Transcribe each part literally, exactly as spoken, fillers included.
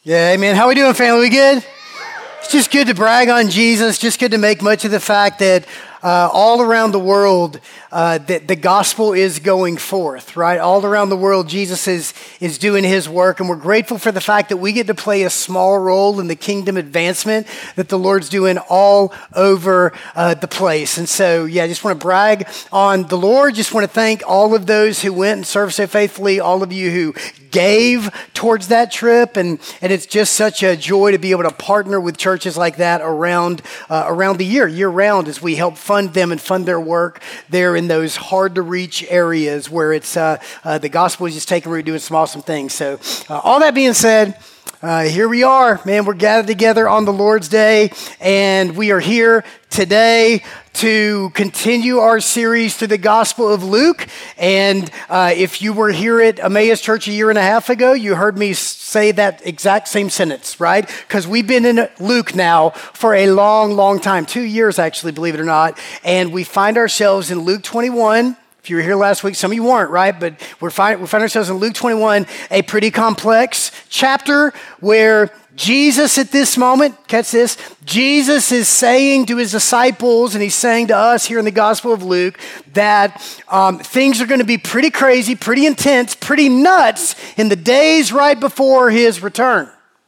Yeah, amen. How we doing, family? We good? It's just good to brag on Jesus, just good to make much of the fact that uh, all around the world, uh, that the gospel is going forth, right? All around the world, Jesus is, is doing his work, and we're grateful for the fact that we get to play a small role in the kingdom advancement that the Lord's doing all over uh, the place. And so, yeah, I just want to brag on the Lord. Just want to thank all of those who went and served so faithfully, all of you who gave towards that trip, and, and it's just such a joy to be able to partner with churches like that around uh, around the year, year round, as we help fund them and fund their work there in those hard to reach areas where it's uh, uh, the gospel is just taking root, doing some awesome things. So uh, all that being said, Uh, here we are, man. We're gathered together on the Lord's Day, and we are here today to continue our series through the Gospel of Luke. And uh, if you were here at Emmaus Church a year and a half ago, you heard me say that exact same sentence, right? Because we've been in Luke now for a long, long time, two years actually, believe it or not. And we find ourselves in Luke twenty-one. If you were here last week, some of you weren't, right? But we're find, we find ourselves in Luke twenty-one, a pretty complex chapter where Jesus at this moment, catch this, Jesus is saying to his disciples, and he's saying to us here in the Gospel of Luke, that um, things are going to be pretty crazy, pretty intense, pretty nuts in the days right before his return.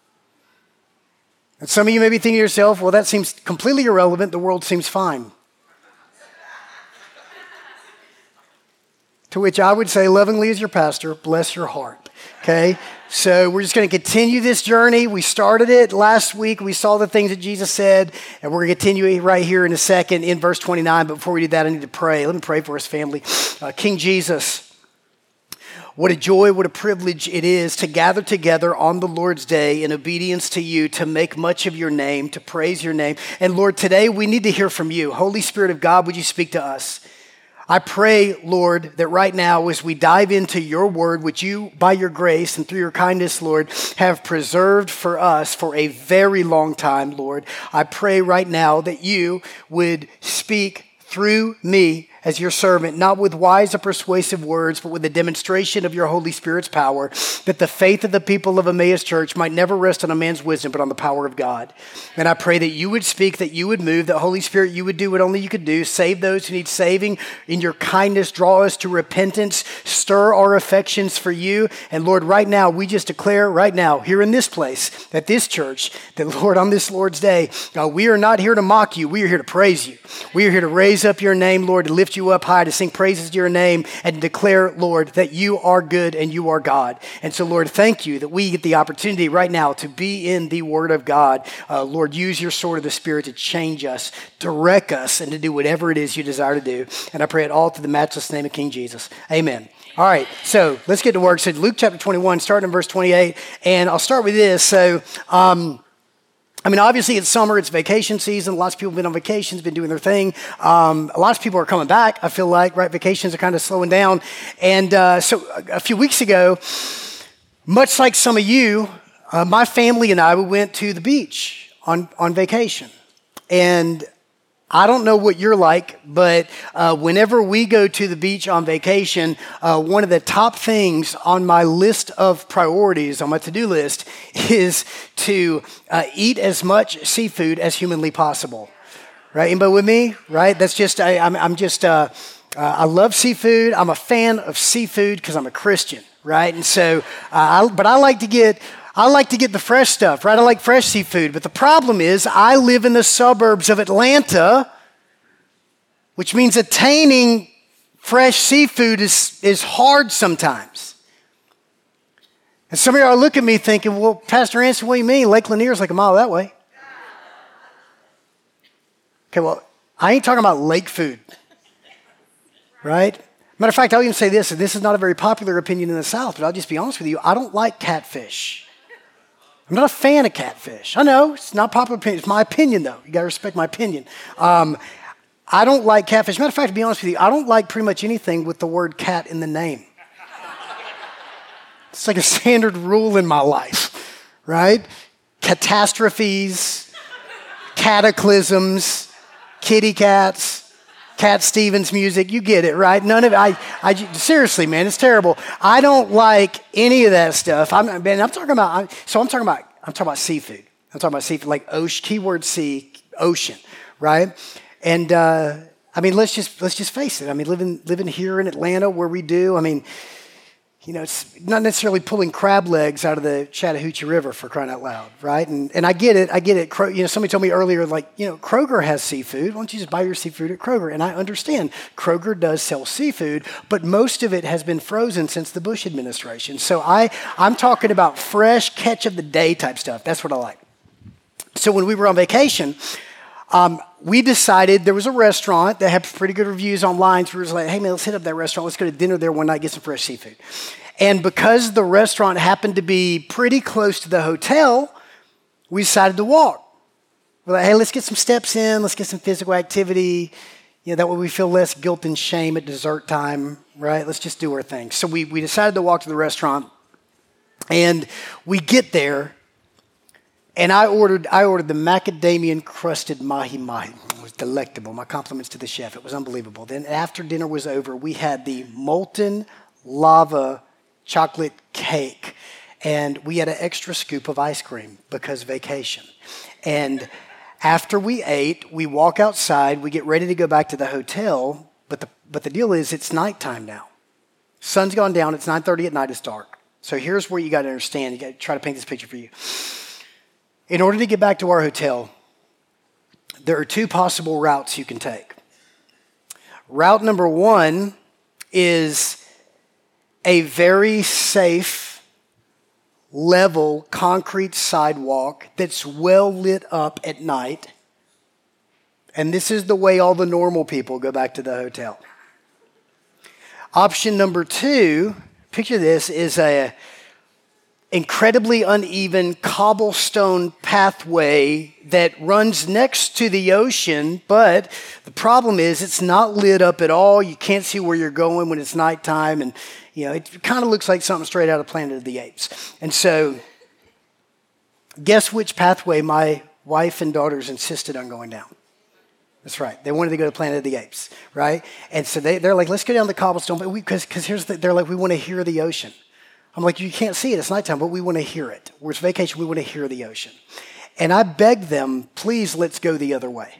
And some of you may be thinking to yourself, well, that seems completely irrelevant. The world seems fine. To which I would say, lovingly as your pastor, bless your heart, okay? So we're just going to continue this journey. We started it last week. We saw the things that Jesus said, and we're going to continue it right here in a second in verse twenty-nine. But before we do that, I need to pray. Let me pray for us, family. Uh, King Jesus, what a joy, what a privilege it is to gather together on the Lord's Day in obedience to you, to make much of your name, to praise your name. And Lord, today we need to hear from you. Holy Spirit of God, would you speak to us? I pray, Lord, that right now as we dive into your word, which you, by your grace and through your kindness, Lord, have preserved for us for a very long time, Lord, I pray right now that you would speak through me as your servant, not with wise or persuasive words, but with a demonstration of your Holy Spirit's power, that the faith of the people of Emmaus Church might never rest on a man's wisdom, but on the power of God. And I pray that you would speak, that you would move, that Holy Spirit, you would do what only you could do, save those who need saving. In your kindness, draw us to repentance, stir our affections for you. And Lord, right now, we just declare right now, here in this place, at this church, that Lord, on this Lord's Day, uh, we are not here to mock you. We are here to praise you. We are here to raise up your name, Lord, to lift you up high, to sing praises to your name, and declare, Lord, that you are good and you are God. And so, Lord, thank you that we get the opportunity right now to be in the Word of God. Uh, Lord, use your sword of the Spirit to change us, direct us, and to do whatever it is you desire to do. And I pray it all through the matchless name of King Jesus. Amen. All right, so let's get to work. So Luke chapter twenty-one, starting in verse twenty-eight, and I'll start with this. So, um, I mean, obviously it's summer, it's vacation season. Lots of people have been on vacations, been doing their thing. Um, lots of people are coming back, I feel like, right? Vacations are kind of slowing down. And uh, so a, a few weeks ago, much like some of you, uh, my family and I, we went to the beach on, on vacation. And I don't know what you're like, but uh, whenever we go to the beach on vacation, uh, one of the top things on my list of priorities, on my to-do list, is to uh, eat as much seafood as humanly possible. Right? Anybody with me? Right? That's just, I, I'm, I'm just, uh, uh, I love seafood. I'm a fan of seafood because I'm a Christian, right? And so, uh, I, but I like to get... I like to get the fresh stuff, right? I like fresh seafood. But the problem is I live in the suburbs of Atlanta, which means attaining fresh seafood is, is hard sometimes. And some of you are looking at me thinking, well, Pastor Anson, what do you mean? Lake Lanier is like a mile that way. Okay, well, I ain't talking about lake food, right? Matter of fact, I'll even say this, and this is not a very popular opinion in the South, but I'll just be honest with you. I don't like catfish. I'm not a fan of catfish. I know, it's not popular opinion. It's my opinion, though. You got to respect my opinion. Um, I don't like catfish. Matter of fact, to be honest with you, I don't like pretty much anything with the word cat in the name. It's like a standard rule in my life, right? Catastrophes, cataclysms, kitty cats, Cat Stevens music, you get it, right? None of it, I, I, seriously, man, it's terrible. I don't like any of that stuff. I'm, man, I'm talking about, I, so I'm talking about I'm talking about seafood. I'm talking about seafood, like ocean, keyword C, ocean, right? And uh, I mean, let's just let's just face it. I mean, living living here in Atlanta where we do, I mean, you know, it's not necessarily pulling crab legs out of the Chattahoochee River for crying out loud, right? And and I get it, I get it. Cro- you know, somebody told me earlier, like, you know, Kroger has seafood. Why don't you just buy your seafood at Kroger? And I understand Kroger does sell seafood, but most of it has been frozen since the Bush administration. So I I'm talking about fresh, catch of the day type stuff. That's what I like. So when we were on vacation, um, we decided there was a restaurant that had pretty good reviews online. So we were like, hey, man, let's hit up that restaurant. Let's go to dinner there one night, get some fresh seafood. And because the restaurant happened to be pretty close to the hotel, we decided to walk. We're like, hey, let's get some steps in. Let's get some physical activity. You know, that way we feel less guilt and shame at dessert time, right? Let's just do our thing. So we, we decided to walk to the restaurant. And we get there. And I ordered I ordered the macadamia crusted mahi mahi. It was delectable. My compliments to the chef. It was unbelievable. Then after dinner was over, we had the molten lava chocolate cake. And we had an extra scoop of ice cream because vacation. And after we ate, we walk outside. We get ready to go back to the hotel. But the, but the deal is it's nighttime now. Sun's gone down. It's nine thirty at night. It's dark. So here's where you got to understand. You got to try to paint this picture for you. In order to get back to our hotel, there are two possible routes you can take. Route number one is a very safe, level, concrete sidewalk that's well lit up at night. And this is the way all the normal people go back to the hotel. Option number two, picture this, is a incredibly uneven cobblestone pathway that runs next to the ocean, but the problem is it's not lit up at all. You can't see where you're going when it's nighttime, and you know it kind of looks like something straight out of Planet of the Apes. And so, guess which pathway my wife and daughters insisted on going down? That's right. They wanted to go to Planet of the Apes, right? And so they, they're like, let's go down the cobblestone, but because because here's the, they're like, we want to hear the ocean. I'm like, you can't see it. It's nighttime, but we want to hear it. Where it's vacation, we want to hear the ocean. And I begged them, please, let's go the other way.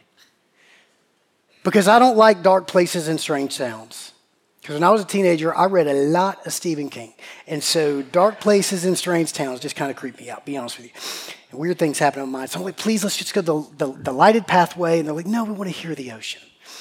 Because I don't like dark places and strange sounds. Because when I was a teenager, I read a lot of Stephen King. And so dark places and strange towns just kind of creep me out, be honest with you. And weird things happen in my mind. So I'm like, please, let's just go the, the, the lighted pathway. And they're like, no, we want to hear the ocean.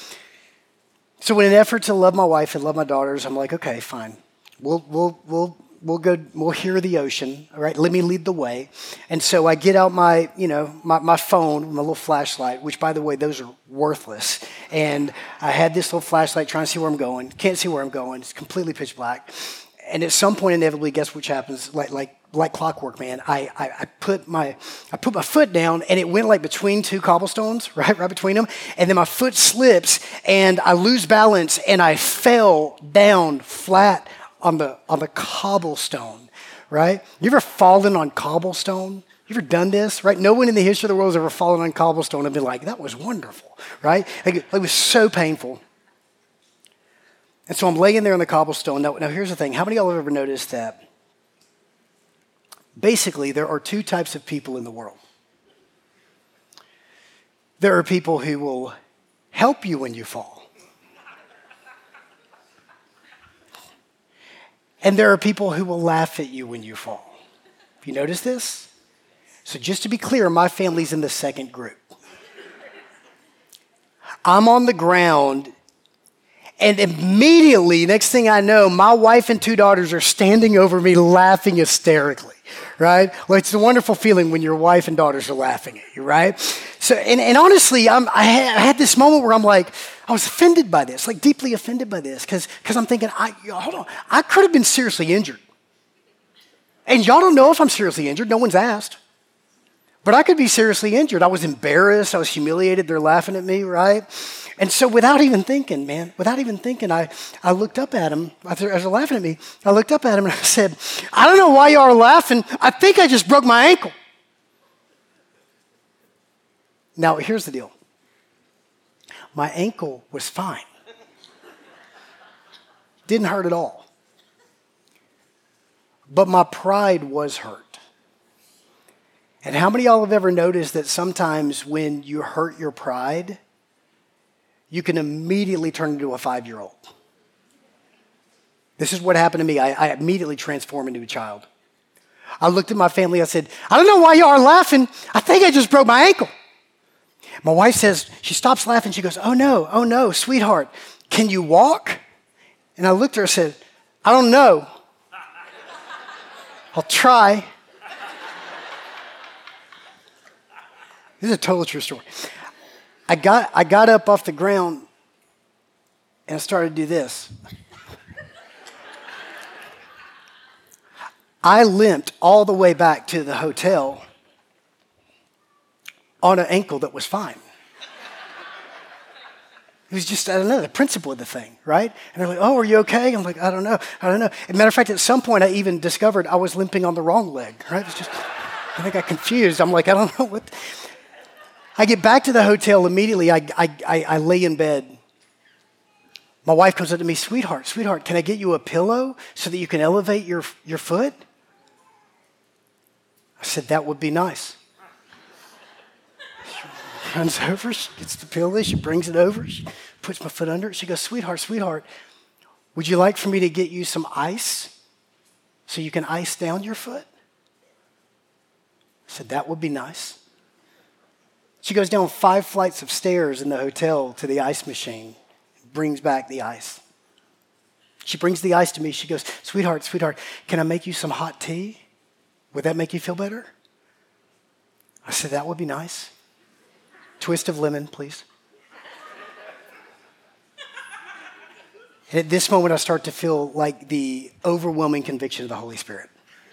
So in an effort to love my wife and love my daughters, I'm like, okay, fine. We'll, we'll, we'll, We'll go, we'll hear the ocean, all right? Let me lead the way. And so I get out my, you know, my, my phone, my little flashlight, which, by the way, those are worthless. And I had this little flashlight trying to see where I'm going. Can't see where I'm going. It's completely pitch black. And at some point, inevitably, guess which happens? Like, like, like clockwork, man. I, I, I put my, I put my foot down, and it went like between two cobblestones, right, right between them. And then my foot slips, and I lose balance, and I fell down flat on the on the cobblestone, right? You ever fallen on cobblestone? You ever done this, right? No one in the history of the world has ever fallen on cobblestone and been like, that was wonderful, right? Like, it was so painful. And so I'm laying there on the cobblestone. Now, now here's the thing. How many of y'all have ever noticed that basically there are two types of people in the world? There are people who will help you when you fall. And there are people who will laugh at you when you fall. Have you noticed this? So just to be clear, my family's in the second group. I'm on the ground, and immediately, next thing I know, my wife and two daughters are standing over me laughing hysterically, right? Well, it's a wonderful feeling when your wife and daughters are laughing at you, right? So, and, and honestly, I'm, I, had, I had this moment where I'm like, I was offended by this, like deeply offended by this, because because I'm thinking, I hold on, I could have been seriously injured. And y'all don't know if I'm seriously injured. No one's asked. But I could be seriously injured. I was embarrassed. I was humiliated. They're laughing at me, right? And so without even thinking, man, without even thinking, I, I looked up at him. As they're, as they're laughing at me, I looked up at him and I said, I don't know why y'all are laughing. I think I just broke my ankle. Now, here's the deal. My ankle was fine. Didn't hurt at all. But my pride was hurt. And how many of y'all have ever noticed that sometimes when you hurt your pride, you can immediately turn into a five-year-old? This is what happened to me. I, I immediately transformed into a child. I looked at my family. I said, I don't know why y'all are laughing. I think I just broke my ankle. My wife says, she stops laughing. She goes, oh no, oh no, sweetheart, can you walk? And I looked at her and said, I don't know. I'll try. This is a total true story. I got, I got up off the ground and I started to do this. I limped all the way back to the hotel on an ankle that was fine. It was just, I don't know, the principle of the thing, right? And they're like, oh, are you okay? I'm like, I don't know, I don't know. As a matter of fact, at some point, I even discovered I was limping on the wrong leg, right? It was just, I think I got confused. I'm like, I don't know what. I get back to the hotel immediately. I, I, I, I lay in bed. My wife comes up to me, sweetheart, sweetheart, can I get you a pillow so that you can elevate your, your foot? I said, that would be nice. She runs over, she gets the pillow, she brings it over, she puts my foot under it. She goes, sweetheart, sweetheart, would you like for me to get you some ice so you can ice down your foot? I said, that would be nice. She goes down five flights of stairs in the hotel to the ice machine, brings back the ice. She brings the ice to me. She goes, sweetheart, sweetheart, can I make you some hot tea? Would that make you feel better? I said, that would be nice. Twist of lemon, please. And at this moment, I start to feel like the overwhelming conviction of the Holy Spirit.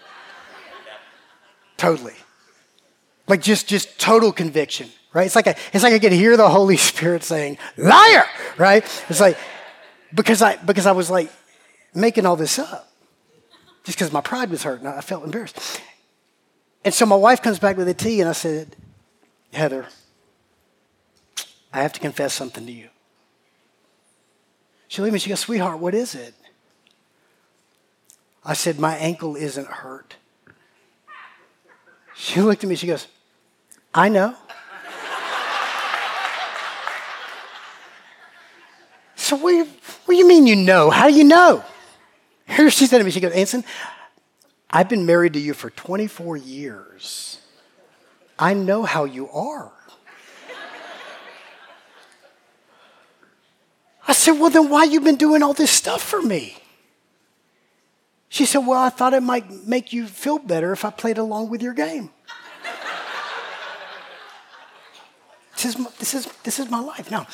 Totally. Like just, just total conviction, right? It's like, a, it's like I could hear the Holy Spirit saying, liar, right? It's like, because I, because I was like making all this up just because my pride was hurt and I felt embarrassed. And so my wife comes back with the tea and I said, Heather, I have to confess something to you. She looked at me, she goes, sweetheart, what is it? I said, my ankle isn't hurt. She looked at me, she goes, I know. So what do, you, what do you mean you know? How do you know? Here she said to me, she goes, Anson, I've been married to you for twenty-four years. I know how you are. I said, well, then why you been doing all this stuff for me? She said, well, I thought it might make you feel better if I played along with your game. This is, this is, this is my life. Now,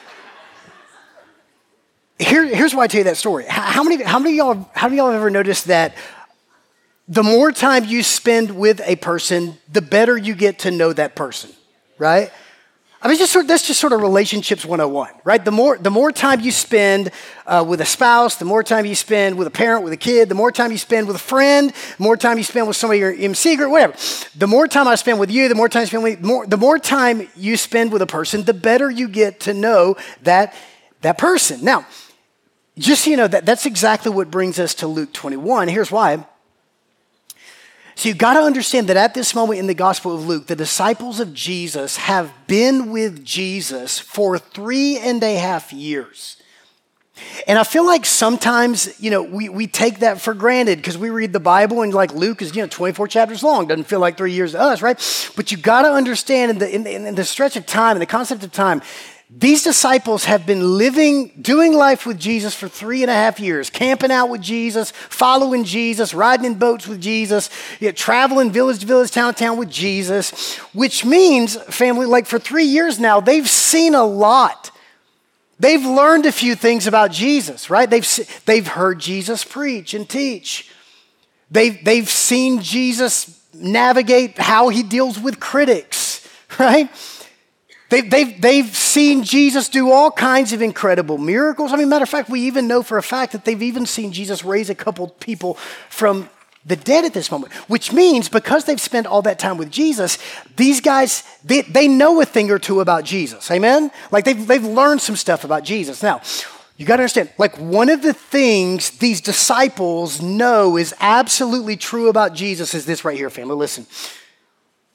here, here's why I tell you that story. How many, how many of y'all, how many of y'all have ever noticed that the more time you spend with a person, the better you get to know that person, right? I mean, just sort of, that's just sort of relationships one oh one, right? The more, the more time you spend uh, with a spouse, the more time you spend with a parent, with a kid, the more time you spend with a friend, the more time you spend with somebody you're in secret, whatever. The more time I spend with you, the more time I spend with more, the more time you spend with a person, the better you get to know that, that person. Now, just so you know, that, that's exactly what brings us to Luke twenty-one. Here's why. So you've got to understand that at this moment in the Gospel of Luke, the disciples of Jesus have been with Jesus for three and a half years. And I feel like sometimes, you know, we, we take that for granted because we read the Bible and like Luke is, you know, twenty-four chapters long. Doesn't feel like three years to us, right? But you got to understand in the, in, the, in the stretch of time, in the concept of time, these disciples have been living, doing life with Jesus for three and a half years, camping out with Jesus, following Jesus, riding in boats with Jesus, you know, traveling village to village, town to town with Jesus, which means, family, like for three years now, they've seen a lot. They've learned a few things about Jesus, right? They've, they've heard Jesus preach and teach. They've, they've seen Jesus navigate how he deals with critics, right? They've, they've, they've seen Jesus do all kinds of incredible miracles. I mean, matter of fact, we even know for a fact that they've even seen Jesus raise a couple people from the dead at this moment, which means because they've spent all that time with Jesus, these guys, they, they know a thing or two about Jesus, amen? Like they've, they've learned some stuff about Jesus. Now, you got to understand, like one of the things these disciples know is absolutely true about Jesus is this right here, family. Listen.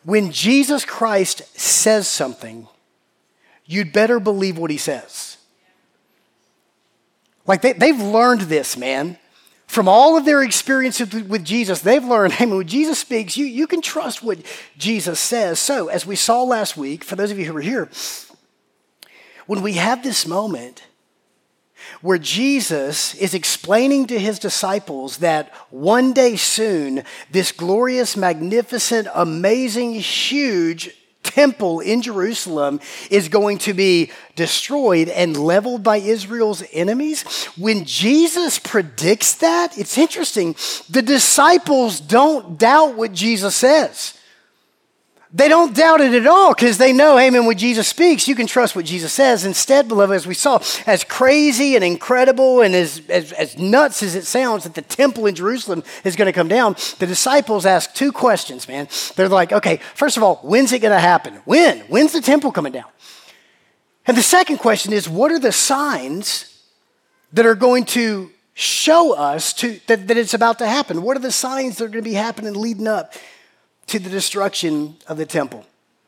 when Jesus Christ says something, you'd better believe what he says. Like they, they've learned this, man. From all of their experiences with Jesus, they've learned, hey, when Jesus speaks, you, you can trust what Jesus says. So, as we saw last week, for those of you who were here, when we have this moment where Jesus is explaining to his disciples that one day soon, this glorious, magnificent, amazing, huge temple in Jerusalem is going to be destroyed and leveled by Israel's enemies. When Jesus predicts that, it's interesting. The disciples don't doubt what Jesus says. They don't doubt it at all because they know, hey man, when Jesus speaks, you can trust what Jesus says. Instead, beloved, as we saw, as crazy and incredible and as, as, as nuts as it sounds that the temple in Jerusalem is going to come down, the disciples ask two questions, man. They're like, okay, first of all, when's it going to happen? When? When's the temple coming down? And the second question is, what are the signs that are going to show us to, that, that it's about to happen? What are the signs that are going to be happening leading up to the destruction of the temple?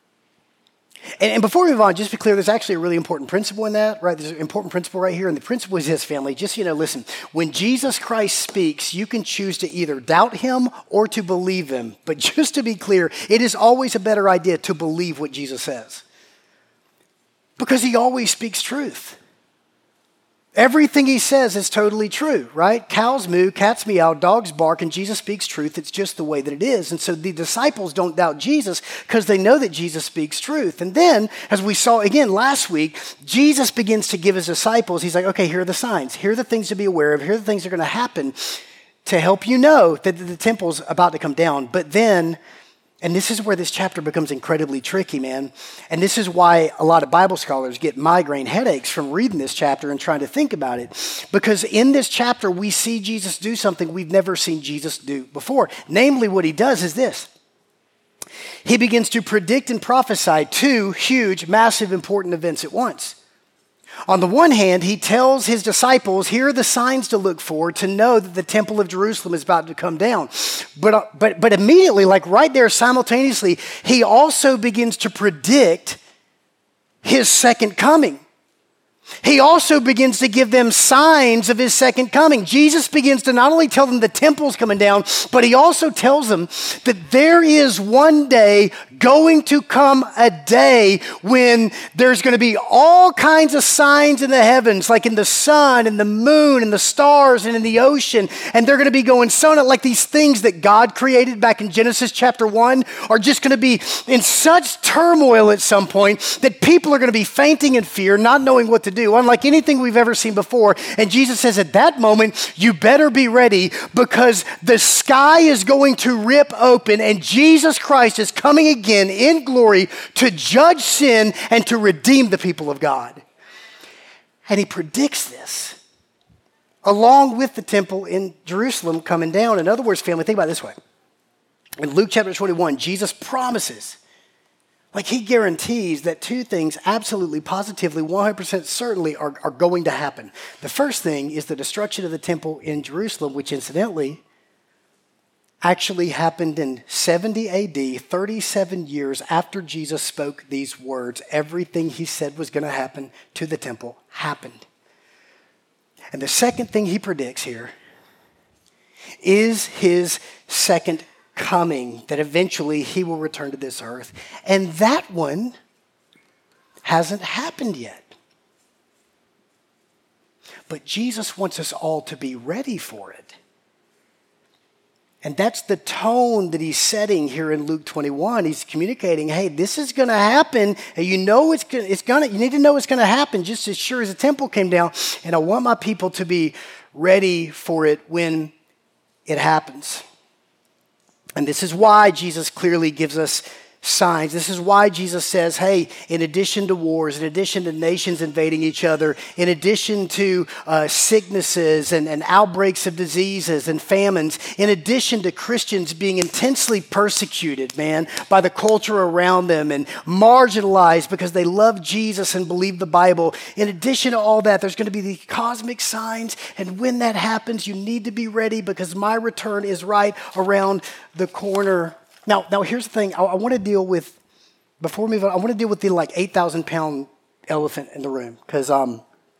And, and before we move on, just to be clear, there's actually a really important principle in that, right? There's an important principle right here, and the principle is this, family. Just, you know, listen, when Jesus Christ speaks, you can choose to either doubt him or to believe him. But just to be clear, it is always a better idea to believe what Jesus says, because he always speaks truth. Everything he says is totally true, right? Cows moo, cats meow, dogs bark, and Jesus speaks truth. It's just the way that it is. And so the disciples don't doubt Jesus because they know that Jesus speaks truth. And then, as we saw again last week, Jesus begins to give his disciples, he's like, okay, here are the signs. Here are the things to be aware of. Here are the things that are going to happen to help you know that the temple's about to come down. But then, and this is where this chapter becomes incredibly tricky, man. And this is why a lot of Bible scholars get migraine headaches from reading this chapter and trying to think about it. Because in this chapter, we see Jesus do something we've never seen Jesus do before. Namely, what he does is this. He begins to predict and prophesy two huge, massive, important events at once. On the one hand, he tells his disciples, here are the signs to look for to know that the temple of Jerusalem is about to come down. But, uh, but, but immediately, like right there simultaneously, he also begins to predict his second coming. He also begins to give them signs of his second coming. Jesus begins to not only tell them the temple's coming down, but he also tells them that there is one day going to come a day when there's going to be all kinds of signs in the heavens, like in the sun and the moon and the stars and in the ocean. And they're going to be going so not like these things that God created back in Genesis chapter one are just going to be in such turmoil at some point that people are going to be fainting in fear, not knowing what to do, unlike anything we've ever seen before. And Jesus says at that moment, you better be ready because the sky is going to rip open and Jesus Christ is coming again in glory to judge sin and to redeem the people of God. And he predicts this along with the temple in Jerusalem coming down. In other words, family, think about it this way. In Luke chapter twenty-one, Jesus promises, like he guarantees that two things absolutely, positively, one hundred percent certainly are, are going to happen. The first thing is the destruction of the temple in Jerusalem, which incidentally actually happened in seventy A D, thirty-seven years after Jesus spoke these words. Everything he said was going to happen to the temple happened. And the second thing he predicts here is his second coming, that eventually he will return to this earth. And that one hasn't happened yet. But Jesus wants us all to be ready for it. And that's the tone that he's setting here in Luke twenty-one. He's communicating, hey, this is going to happen. And you know it's going it's going to, you need to know it's going to happen just as sure as the temple came down. And I want my people to be ready for it when it happens. And this is why Jesus clearly gives us signs. This is why Jesus says, hey, in addition to wars, in addition to nations invading each other, in addition to uh, sicknesses and, and outbreaks of diseases and famines, in addition to Christians being intensely persecuted, man, by the culture around them and marginalized because they love Jesus and believe the Bible, in addition to all that, there's going to be the cosmic signs. And when that happens, you need to be ready because my return is right around the corner Now, now here's the thing. I, I want to deal with, before we move on, I want to deal with the like eight thousand pound elephant in the room. Because, um,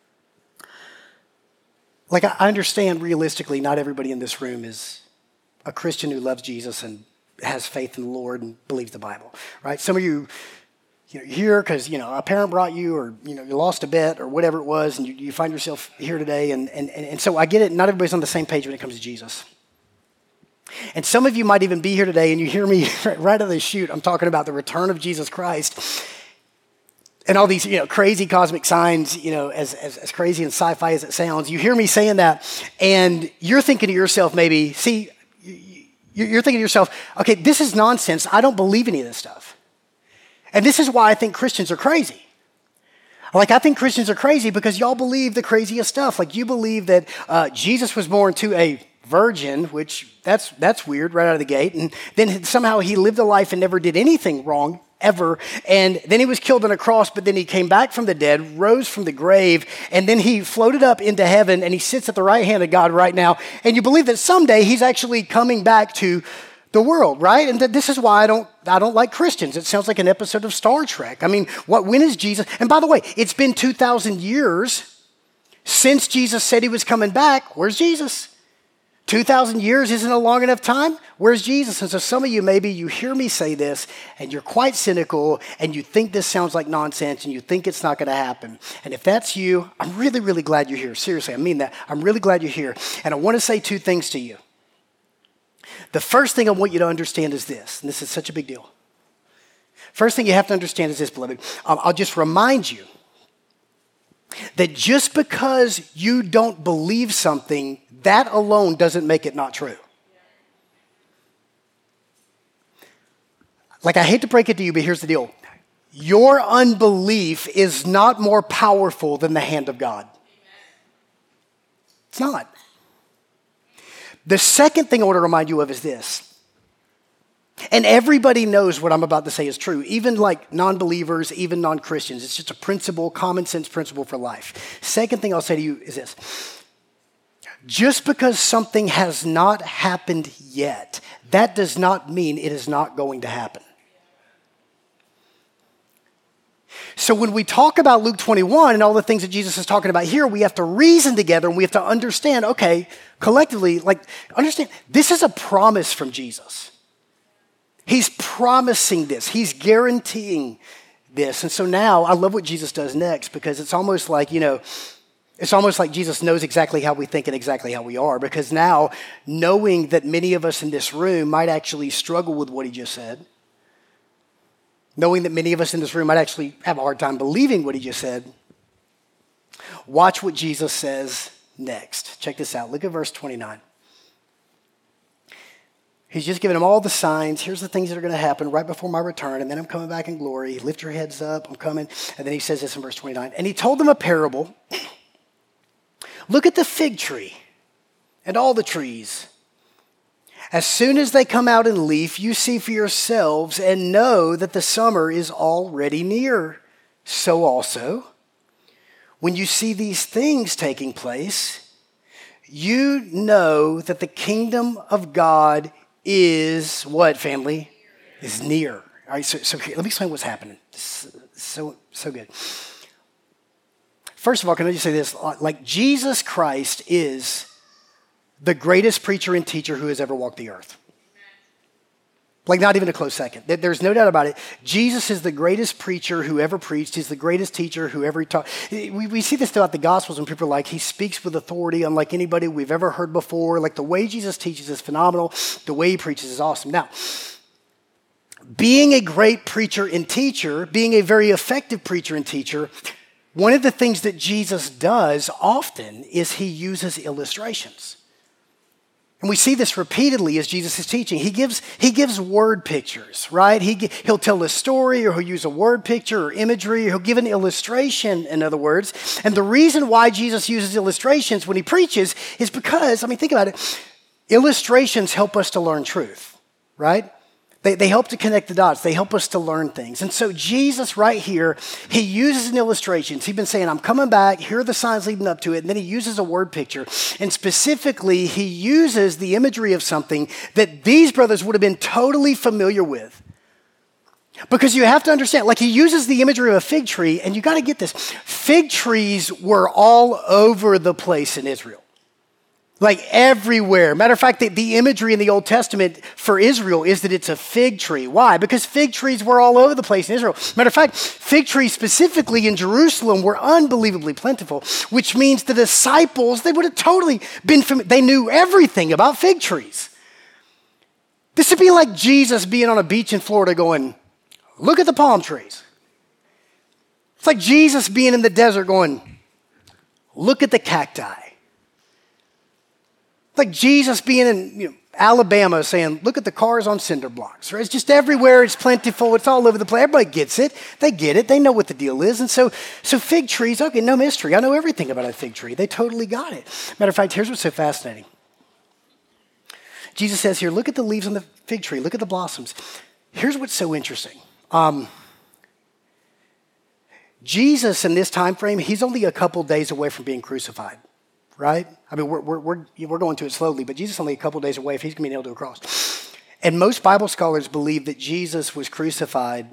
like, I understand realistically, not everybody in this room is a Christian who loves Jesus and has faith in the Lord and believes the Bible, right? Some of you, you know, you're here because, you know, a parent brought you, or, you know, you lost a bet or whatever it was, and you, you find yourself here today. And, and, and so I get it. Not everybody's on the same page when it comes to Jesus. And some of you might even be here today and you hear me right out of the chute. I'm talking about the return of Jesus Christ and all these, you know, crazy cosmic signs, you know, as, as, as crazy and sci-fi as it sounds. You hear me saying that and you're thinking to yourself maybe, see, you're thinking to yourself, okay, this is nonsense. I don't believe any of this stuff. And this is why I think Christians are crazy. Like, I think Christians are crazy because y'all believe the craziest stuff. Like, you believe that uh, Jesus was born to a virgin, which that's that's weird right out of the gate. And then somehow he lived a life and never did anything wrong, ever. And then he was killed on a cross, but then he came back from the dead, rose from the grave, and then he floated up into heaven, and he sits at the right hand of God right now. And you believe that someday he's actually coming back to the world, right? And th- this is why I don't I don't like Christians. It sounds like an episode of Star Trek. I mean, what when is Jesus? And by the way, it's been two thousand years since Jesus said he was coming back. Where's Jesus? two thousand years isn't a long enough time? Where's Jesus? And so some of you, maybe you hear me say this and you're quite cynical and you think this sounds like nonsense and you think it's not going to happen. And if that's you, I'm really, really glad you're here. Seriously, I mean that. I'm really glad you're here. And I want to say two things to you. The first thing I want you to understand is this, and this is such a big deal. First thing you have to understand is this, beloved. Um, I'll just remind you that just because you don't believe something, that alone doesn't make it not true. Like, I hate to break it to you, but here's the deal. Your unbelief is not more powerful than the hand of God. It's not. The second thing I want to remind you of is this. And everybody knows what I'm about to say is true, even like non-believers, even non-Christians. It's just a principle, common sense principle for life. Second thing I'll say to you is this. Just because something has not happened yet, that does not mean it is not going to happen. So when we talk about Luke twenty-one and all the things that Jesus is talking about here, we have to reason together and we have to understand, okay, collectively, like, understand, this is a promise from Jesus. He's promising this. He's guaranteeing this. And so now I love what Jesus does next, because it's almost like, you know, it's almost like Jesus knows exactly how we think and exactly how we are, because now, knowing that many of us in this room might actually struggle with what he just said, knowing that many of us in this room might actually have a hard time believing what he just said, watch what Jesus says next. Check this out. Look at verse twenty-nine. He's just giving them all the signs. Here's the things that are going to happen right before my return, and then I'm coming back in glory. Lift your heads up. I'm coming. And then he says this in verse twenty-nine. And he told them a parable. Look at the fig tree and all the trees. As soon as they come out in leaf, you see for yourselves and know that the summer is already near. So also, when you see these things taking place, you know that the kingdom of God is what, family? Is near. All right, so, so here, let me explain what's happening. This is so, so good. First of all, can I just say this? Like, Jesus Christ is the greatest preacher and teacher who has ever walked the earth. Like, not even a close second. There's no doubt about it. Jesus is the greatest preacher who ever preached. He's the greatest teacher who ever taught. We, we see this throughout the Gospels when people are like, he speaks with authority unlike anybody we've ever heard before. Like, the way Jesus teaches is phenomenal. The way he preaches is awesome. Now, being a great preacher and teacher, being a very effective preacher and teacher, one of the things that Jesus does often is he uses illustrations. And we see this repeatedly as Jesus is teaching. He gives, he gives word pictures, right? He, he'll tell a story, or he'll use a word picture or imagery, or he'll give an illustration, in other words. And the reason why Jesus uses illustrations when he preaches is because, I mean, think about it. Illustrations help us to learn truth, right? They, they help to connect the dots. They help us to learn things. And so Jesus right here, he uses an illustration. He's been saying, I'm coming back. Here are the signs leading up to it. And then he uses a word picture. And specifically, he uses the imagery of something that these brothers would have been totally familiar with. Because you have to understand, like he uses the imagery of a fig tree, and you got to get this. Fig trees were all over the place in Israel. Like everywhere. Matter of fact, the, the imagery in the Old Testament for Israel is that it's a fig tree. Why? Because fig trees were all over the place in Israel. Matter of fact, fig trees specifically in Jerusalem were unbelievably plentiful, which means the disciples, they would have totally been, from, they knew everything about fig trees. This would be like Jesus being on a beach in Florida going, look at the palm trees. It's like Jesus being in the desert going, look at the cacti. Like Jesus being in you know, Alabama saying, look at the cars on cinder blocks. Right? It's just everywhere. It's plentiful. It's all over the place. Everybody gets it. They get it. They know what the deal is. And so, so fig trees, okay, no mystery. I know everything about a fig tree. They totally got it. Matter of fact, here's what's so fascinating. Jesus says here, look at the leaves on the fig tree. Look at the blossoms. Here's what's so interesting. Um, Jesus in this time frame, he's only a couple days away from being crucified. Right? I mean, we're, we're, we're, we're going to it slowly, but Jesus is only a couple days away if he's going to be nailed to a cross. And most Bible scholars believe that Jesus was crucified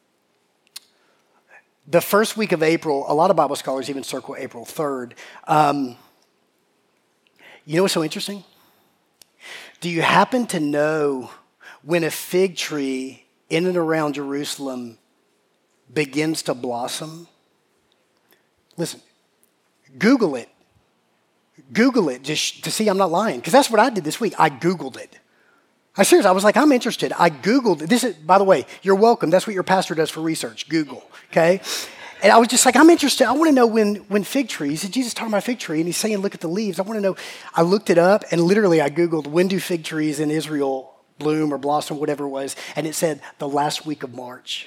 the first week of April. A lot of Bible scholars even circle April third. Um, you know what's so interesting? Do you happen to know when a fig tree in and around Jerusalem begins to blossom? Listen, Google it. Google it just to see I'm not lying. Because that's what I did this week. I Googled it. I seriously, I was like, I'm interested. I Googled it. This is, by the way, you're welcome. That's what your pastor does for research. Google, okay? And I was just like, I'm interested. I want to know when, when fig trees, and Jesus talking about a fig tree, and he's saying, look at the leaves. I want to know. I looked it up, and literally I Googled, when do fig trees in Israel bloom or blossom, whatever it was, and it said the last week of March.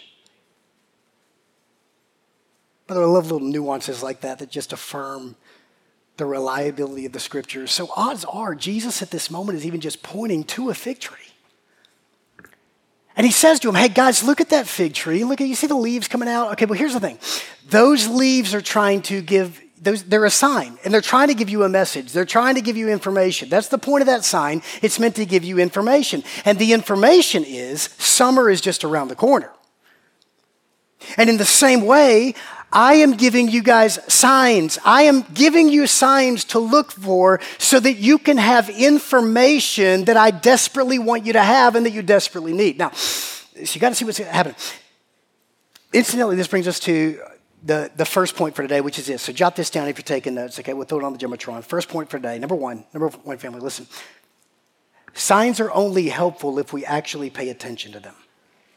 But I love little nuances like that that just affirm the reliability of the scriptures. So odds are Jesus at this moment is even just pointing to a fig tree. And he says to him, hey guys, look at that fig tree. Look at, you see the leaves coming out? Okay, well here's the thing. Those leaves are trying to give, those, they're a sign, and they're trying to give you a message. They're trying to give you information. That's the point of that sign. It's meant to give you information. And the information is summer is just around the corner. And in the same way, I am giving you guys signs. I am giving you signs to look for so that you can have information that I desperately want you to have and that you desperately need. Now, so you got to see what's happening. Incidentally, this brings us to the, the first point for today, which is this. So jot this down if you're taking notes, okay? We'll throw it on the Jumbotron. First point for today, number one, number one, family, listen. Signs are only helpful if we actually pay attention to them.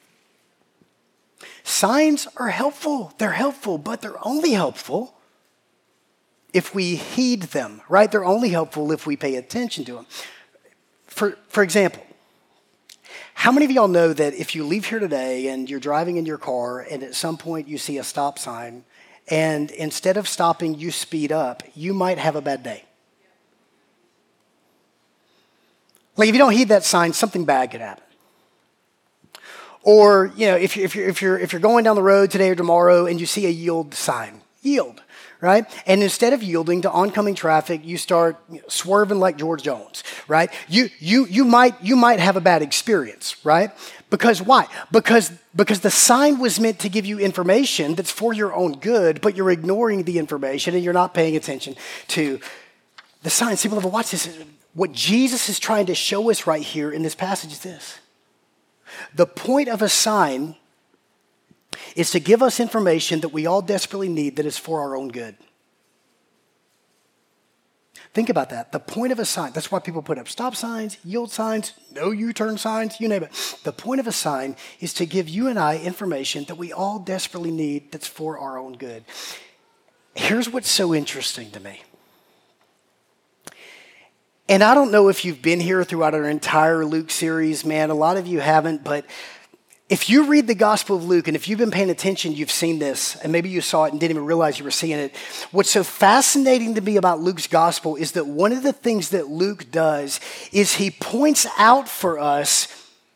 Signs are helpful. They're helpful, but they're only helpful if we heed them, right? They're only helpful if we pay attention to them. For, for example, how many of y'all know that if you leave here today and you're driving in your car and at some point you see a stop sign and instead of stopping, you speed up, you might have a bad day? Like if you don't heed that sign, something bad could happen. Or, you know, if you're, if you're, if you're, if you're going down the road today or tomorrow and you see a yield sign, yield, right? And instead of yielding to oncoming traffic, you start you know, swerving like George Jones, right? You, you, you might, you might have a bad experience, right? Because why? Because, because the sign was meant to give you information that's for your own good, but you're ignoring the information and you're not paying attention to the sign. See, beloved, watch this. What Jesus is trying to show us right here in this passage is this. The point of a sign is to give us information that we all desperately need that is for our own good. Think about that. The point of a sign, that's why people put up stop signs, yield signs, no U-turn signs, you name it. The point of a sign is to give you and I information that we all desperately need that's for our own good. Here's what's so interesting to me. And I don't know if you've been here throughout our entire Luke series, man. A lot of you haven't, but if you read the Gospel of Luke, and if you've been paying attention, you've seen this, and maybe you saw it and didn't even realize you were seeing it. What's so fascinating to me about Luke's Gospel is that one of the things that Luke does is he points out for us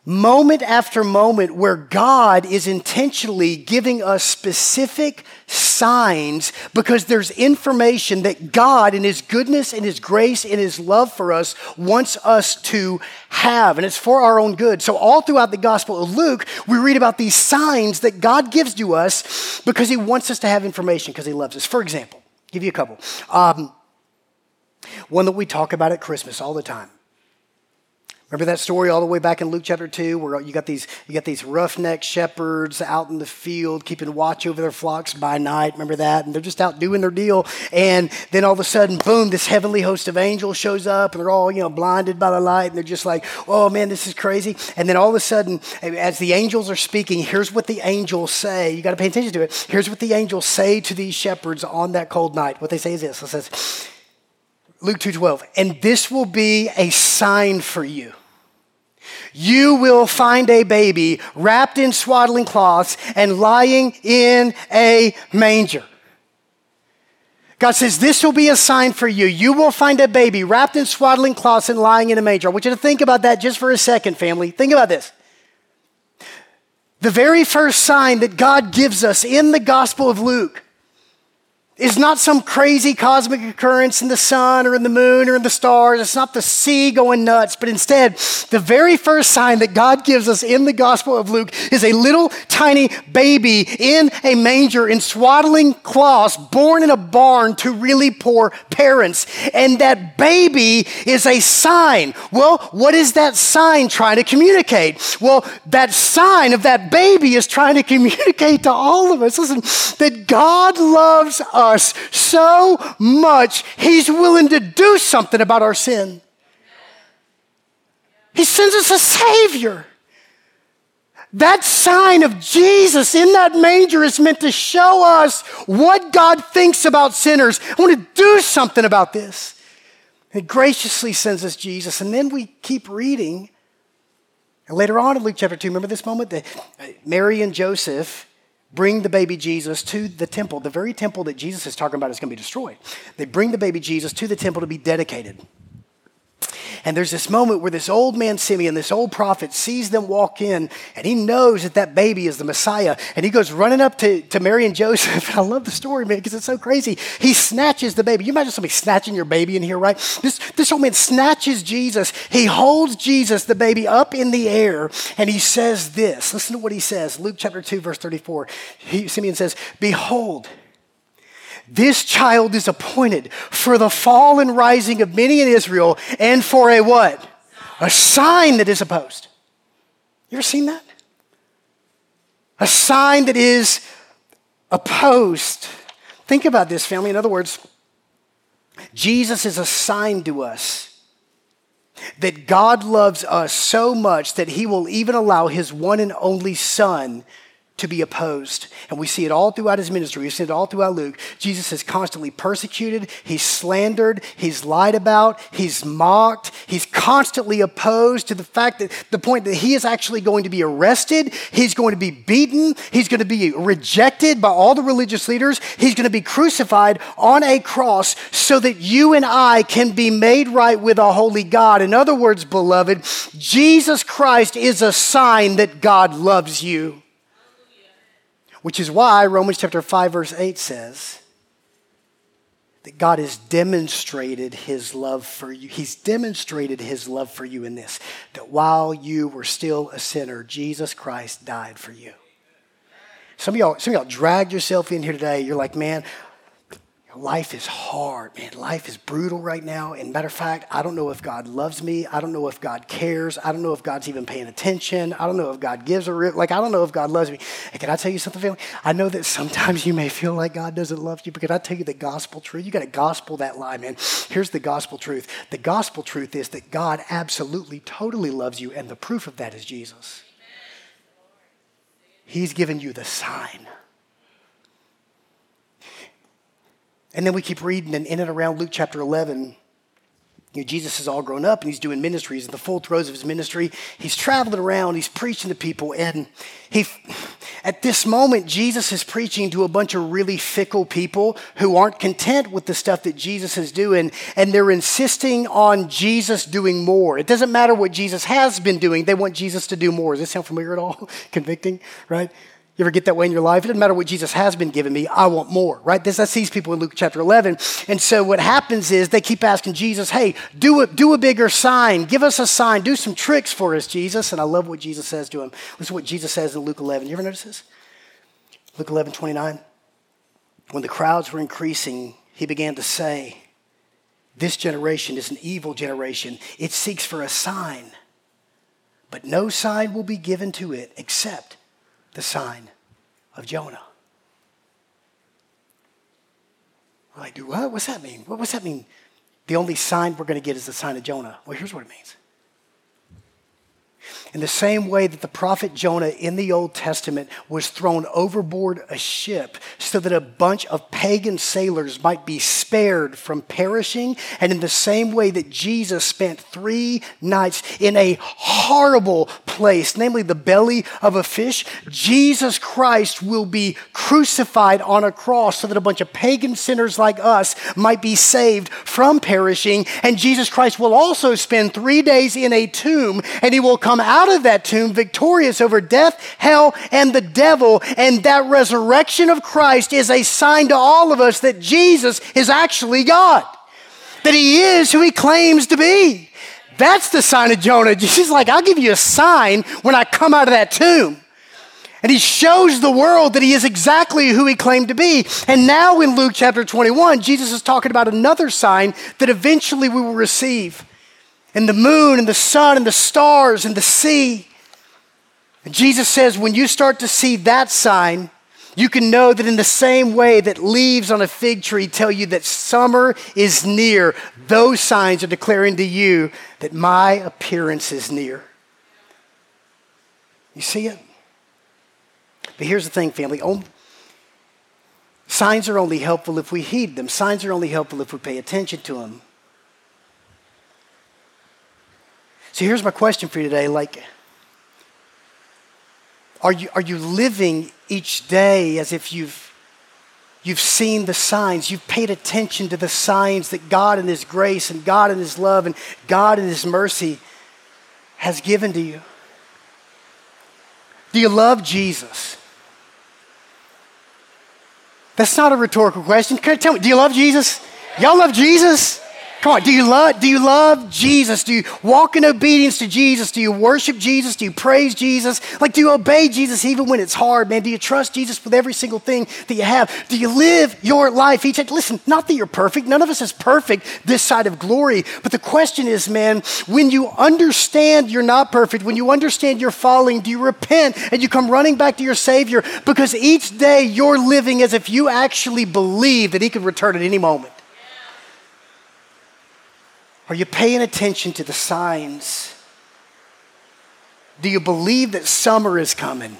moment after moment where God is intentionally giving us specific signs because there's information that God in his goodness and his grace and his love for us wants us to have, and it's for our own good. So all throughout the Gospel of Luke, we read about these signs that God gives to us because he wants us to have information because he loves us. For example, I'll give you a couple. Um, one that we talk about at Christmas all the time. Remember that story all the way back in Luke chapter two where you got these you got these roughneck shepherds out in the field keeping watch over their flocks by night. Remember that? And they're just out doing their deal. And then all of a sudden, boom, this heavenly host of angels shows up and they're all, you know, blinded by the light. And they're just like, oh, man, this is crazy. And then all of a sudden, as the angels are speaking, here's what the angels say. You got to pay attention to it. Here's what the angels say to these shepherds on that cold night. What they say is this. It says, Luke two twelve, and this will be a sign for you. You will find a baby wrapped in swaddling cloths and lying in a manger. God says, this will be a sign for you. You will find a baby wrapped in swaddling cloths and lying in a manger. I want you to think about that just for a second, family. Think about this. The very first sign that God gives us in the Gospel of Luke is not some crazy cosmic occurrence in the sun or in the moon or in the stars. It's not the sea going nuts, but instead, the very first sign that God gives us in the Gospel of Luke is a little tiny baby in a manger in swaddling cloths, born in a barn to really poor parents. And that baby is a sign. Well, what is that sign trying to communicate? Well, that sign of that baby is trying to communicate to all of us, listen, that God loves us Us so much, he's willing to do something about our sin. He sends us a Savior. That sign of Jesus in that manger is meant to show us what God thinks about sinners. I want to do something about this. He graciously sends us Jesus, and then we keep reading. And later on in Luke chapter two, remember this moment that Mary and Joseph bring the baby Jesus to the temple, the very temple that Jesus is talking about is going to be destroyed. They bring the baby Jesus to the temple to be dedicated. And there's this moment where this old man Simeon, this old prophet, sees them walk in, and he knows that that baby is the Messiah. And he goes running up to, to Mary and Joseph. And I love the story, man, because it's so crazy. He snatches the baby. You imagine somebody snatching your baby in here, right? This, this old man snatches Jesus. He holds Jesus, the baby, up in the air, and he says this. Listen to what he says. Luke chapter two, verse thirty-four. He, Simeon says, behold, this child is appointed for the fall and rising of many in Israel and for a what? A sign that is opposed. You ever seen that? A sign that is opposed. Think about this, family. In other words, Jesus is a sign to us that God loves us so much that he will even allow his one and only son to be opposed. And we see it all throughout his ministry. We see it all throughout Luke. Jesus is constantly persecuted. He's slandered. He's lied about. He's mocked. He's constantly opposed to the fact that the point that he is actually going to be arrested. He's going to be beaten. He's going to be rejected by all the religious leaders. He's going to be crucified on a cross so that you and I can be made right with a holy God. In other words, beloved, Jesus Christ is a sign that God loves you. Which is why Romans chapter five, verse eight says that God has demonstrated his love for you. He's demonstrated his love for you in this, that while you were still a sinner, Jesus Christ died for you. Some of y'all, some of y'all dragged yourself in here today. You're like, man, life is hard, man. Life is brutal right now. And matter of fact, I don't know if God loves me. I don't know if God cares. I don't know if God's even paying attention. I don't know if God gives a rip. Like, I don't know if God loves me. And can I tell you something, family? I know that sometimes you may feel like God doesn't love you, but can I tell you the gospel truth? You got to gospel that lie, man. Here's the gospel truth. The gospel truth is that God absolutely, totally loves you, and the proof of that is Jesus. He's given you the sign. And then we keep reading, and in and around Luke chapter eleven, you know, Jesus is all grown up, and he's doing ministries. In the full throes of his ministry, he's traveling around, he's preaching to people, and he, At this moment, Jesus is preaching to a bunch of really fickle people who aren't content with the stuff that Jesus is doing, and they're insisting on Jesus doing more. It doesn't matter what Jesus has been doing. They want Jesus to do more. Does this sound familiar at all? Convicting, right? You ever get that way in your life? It doesn't matter what Jesus has been giving me. I want more, right? This, that's these people in Luke chapter eleven. And so what happens is they keep asking Jesus, hey, do a, do a bigger sign. Give us a sign. Do some tricks for us, Jesus. And I love what Jesus says to him. Listen to what Jesus says in Luke eleven. You ever notice this? Luke eleven twenty-nine. When the crowds were increasing, he began to say, this generation is an evil generation. It seeks for a sign, but no sign will be given to it except the sign of Jonah. We're like, what? What's that mean? What, what's that mean? The only sign we're going to get is the sign of Jonah. Well, here's what it means. In the same way that the prophet Jonah in the Old Testament was thrown overboard a ship so that a bunch of pagan sailors might be spared from perishing, and in the same way that Jesus spent three nights in a horrible place, namely the belly of a fish, Jesus Christ will be crucified on a cross so that a bunch of pagan sinners like us might be saved from perishing, and Jesus Christ will also spend three days in a tomb, and he will come out of that tomb victorious over death, hell, and the devil. And that resurrection of Christ is a sign to all of us that Jesus is actually God, that he is who he claims to be. That's the sign of Jonah. Jesus is like, I'll give you a sign when I come out of that tomb. And he shows the world that he is exactly who he claimed to be. And now in Luke chapter twenty-one, Jesus is talking about another sign that eventually we will receive. And the moon and the sun and the stars and the sea. And Jesus says, when you start to see that sign, you can know that in the same way that leaves on a fig tree tell you that summer is near, those signs are declaring to you that my appearance is near. You see it? But here's the thing, family. Signs are only helpful if we heed them. Signs are only helpful if we pay attention to them. So here's my question for you today. Like, are you, are you living each day as if you've, you've seen the signs, you've paid attention to the signs that God in his grace and God in his love and God in his mercy has given to you? Do you love Jesus? That's not a rhetorical question. Can you tell me, do you love Jesus? Y'all love Jesus? Come on, do you love, do you love Jesus? Do you walk in obedience to Jesus? Do you worship Jesus? Do you praise Jesus? Like, do you obey Jesus even when it's hard, man? Do you trust Jesus with every single thing that you have? Do you live your life each day? Listen, not that you're perfect. None of us is perfect this side of glory. But the question is, man, when you understand you're not perfect, when you understand you're falling, do you repent and you come running back to your Savior? Because each day you're living as if you actually believe that he could return at any moment. Are you paying attention to the signs? Do you believe that summer is coming?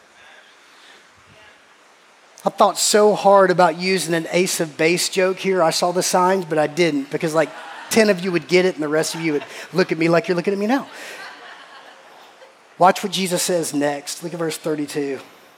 I thought so hard about using an Ace of Base joke here. I saw the signs, but I didn't, because like ten of you would get it and the rest of you would look at me like you're looking at me now. Watch what Jesus says next. Look at verse thirty-two.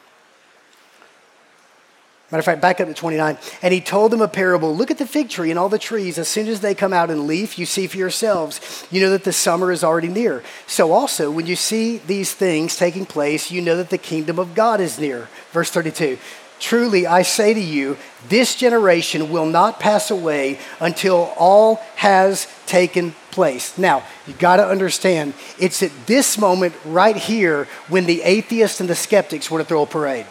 Matter of fact, back up to twenty-nine. And he told them a parable. Look at the fig tree and all the trees. As soon as they come out in leaf, you see for yourselves. You know that the summer is already near. So also, when you see these things taking place, you know that the kingdom of God is near. Verse thirty-two. Truly, I say to you, this generation will not pass away until all has taken place. Now, you got to understand, it's at this moment right here when the atheists and the skeptics were to throw a parade.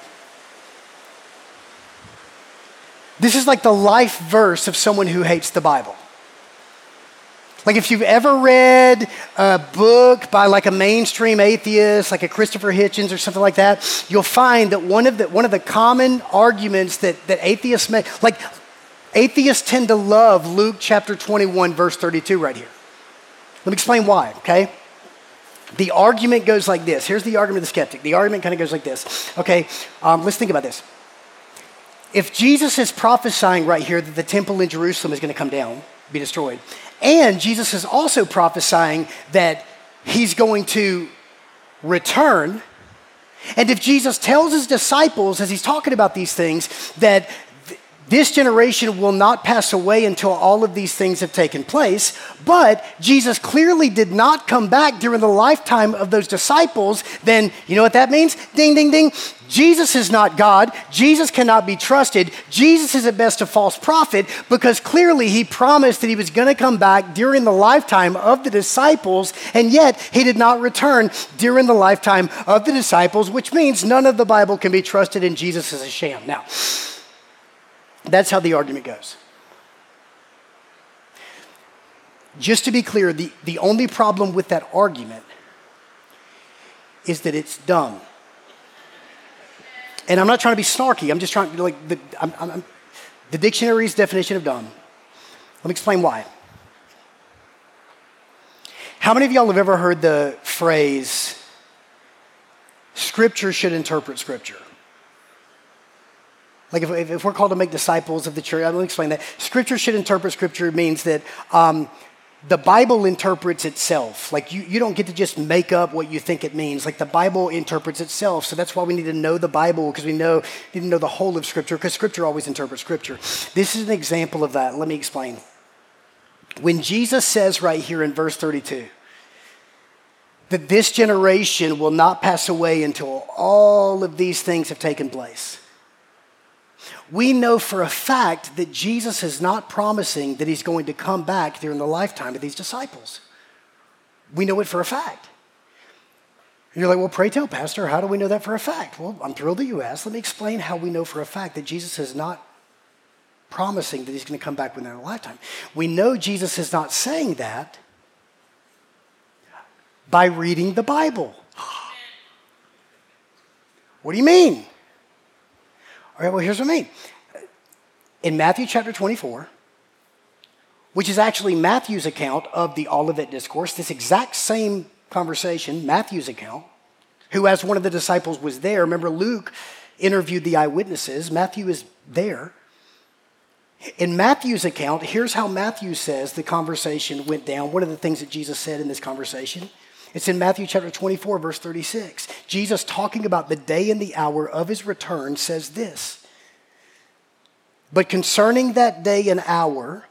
This is like the life verse of someone who hates the Bible. Like if you've ever read a book by like a mainstream atheist, like a Christopher Hitchens or something like that, you'll find that one of the, one of the common arguments that, that atheists make, like atheists tend to love Luke chapter twenty-one, verse thirty-two right here. Let me explain why, okay? The argument goes like this. Here's the argument of the skeptic. The argument kind of goes like this. Okay, um, let's think about this. If Jesus is prophesying right here that the temple in Jerusalem is going to come down, be destroyed, and Jesus is also prophesying that he's going to return, And if Jesus tells his disciples, as he's talking about these things, that th- this generation will not pass away until all of these things have taken place, but Jesus clearly did not come back during the lifetime of those disciples, then you know what that means? Ding, ding, ding. Jesus is not God. Jesus cannot be trusted. Jesus is at best a false prophet because clearly he promised that he was going to come back during the lifetime of the disciples, and yet he did not return during the lifetime of the disciples, which means none of the Bible can be trusted and Jesus is a sham. Now, that's how the argument goes. Just to be clear, the, the only problem with that argument is that it's dumb. And I'm not trying to be snarky. I'm just trying to, like, the, I'm, I'm, the dictionary's definition of dumb. Let me explain why. How many of y'all have ever heard the phrase, Scripture should interpret Scripture? Like if, if we're called to make disciples of the church, I'm going to explain that. Scripture should interpret Scripture means that um, the Bible interprets itself. Like you, you don't get to just make up what you think it means. Like the Bible interprets itself. So that's why we need to know the Bible, because we know need to know the whole of Scripture, because Scripture always interprets Scripture. This is an example of that. Let me explain. When Jesus says right here in verse thirty-two, that this generation will not pass away until all of these things have taken place, we know for a fact that Jesus is not promising that he's going to come back during the lifetime of these disciples. We know it for a fact. And you're like, well, pray tell, Pastor, how do we know that for a fact? Well, I'm thrilled that you asked. Let me explain how we know for a fact that Jesus is not promising that he's going to come back within a lifetime. We know Jesus is not saying that by reading the Bible. What do you mean? All right, well, here's what I mean. In Matthew chapter twenty-four, which is actually Matthew's account of the Olivet Discourse, this exact same conversation, Matthew's account, who as one of the disciples was there, remember Luke interviewed the eyewitnesses, Matthew is there. In Matthew's account, here's how Matthew says the conversation went down. One of the things that Jesus said in this conversation, it's in Matthew chapter twenty-four, verse thirty-six. Jesus, talking about the day and the hour of his return, says this, but concerning that day and hour,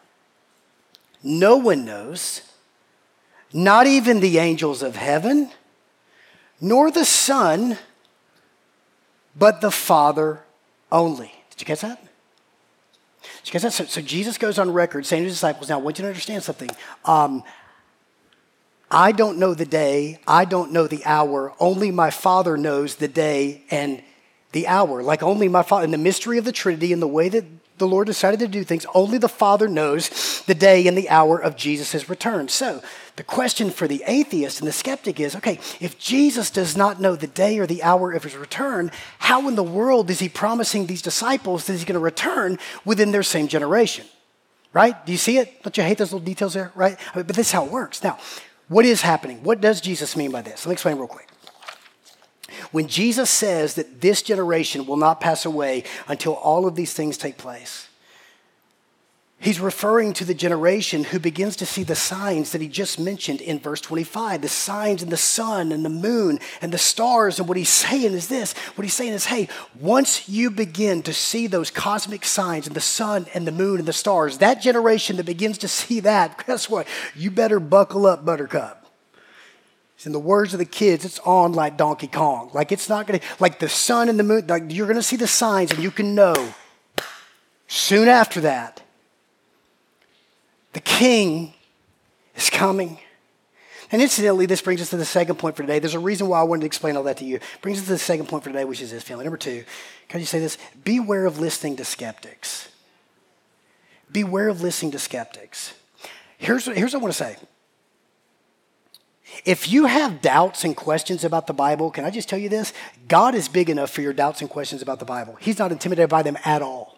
no one knows, not even the angels of heaven, nor the Son, but the Father only. Did you catch that? Did you catch that? So, so Jesus goes on record saying to his disciples, now I want you to understand something. Um, I don't know the day, I don't know the hour, only my Father knows the day and the hour. Like only my Father, in the mystery of the Trinity and the way that the Lord decided to do things, only the Father knows the day and the hour of Jesus' return. So the question for the atheist and the skeptic is, okay, if Jesus does not know the day or the hour of his return, how in the world is he promising these disciples that he's going to return within their same generation? Right? Do you see it? Don't you hate those little details there? Right? I mean, but this is how it works. Now, what is happening? What does Jesus mean by this? Let me explain real quick. When Jesus says that this generation will not pass away until all of these things take place, he's referring to the generation who begins to see the signs that he just mentioned in verse twenty-five, the signs in the sun and the moon and the stars. And what he's saying is this, what he's saying is, hey, once you begin to see those cosmic signs in the sun and the moon and the stars, that generation that begins to see that, guess what? You better buckle up, Buttercup. In the words of the kids, it's on like Donkey Kong. Like it's not going to, like the sun and the moon, like you're going to see the signs and you can know soon after that, the king is coming. And incidentally, this brings us to the second point for today. There's a reason why I wanted to explain all that to you. It brings us to the second point for today, which is this, family. Number two, can you say this? Beware of listening to skeptics. Beware of listening to skeptics. Here's, here's what I want to say. If you have doubts and questions about the Bible, can I just tell you this? God is big enough for your doubts and questions about the Bible. He's not intimidated by them at all.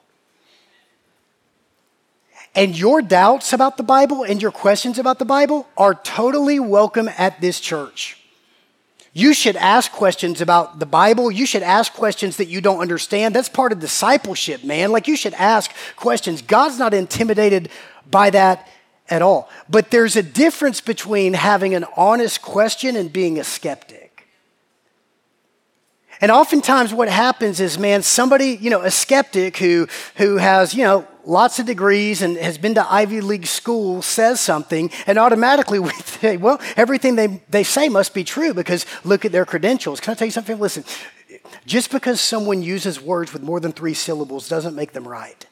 And your doubts about the Bible and your questions about the Bible are totally welcome at this church. You should ask questions about the Bible. You should ask questions that you don't understand. That's part of discipleship, man. Like you should ask questions. God's not intimidated by that at all. But there's a difference between having an honest question and being a skeptic. And oftentimes what happens is, man, somebody, you know, a skeptic who, who has, you know, lots of degrees and has been to Ivy League school says something, and automatically we say, well, everything they, they say must be true because look at their credentials. Can I tell you something? Listen, just because someone uses words with more than three syllables doesn't make them right.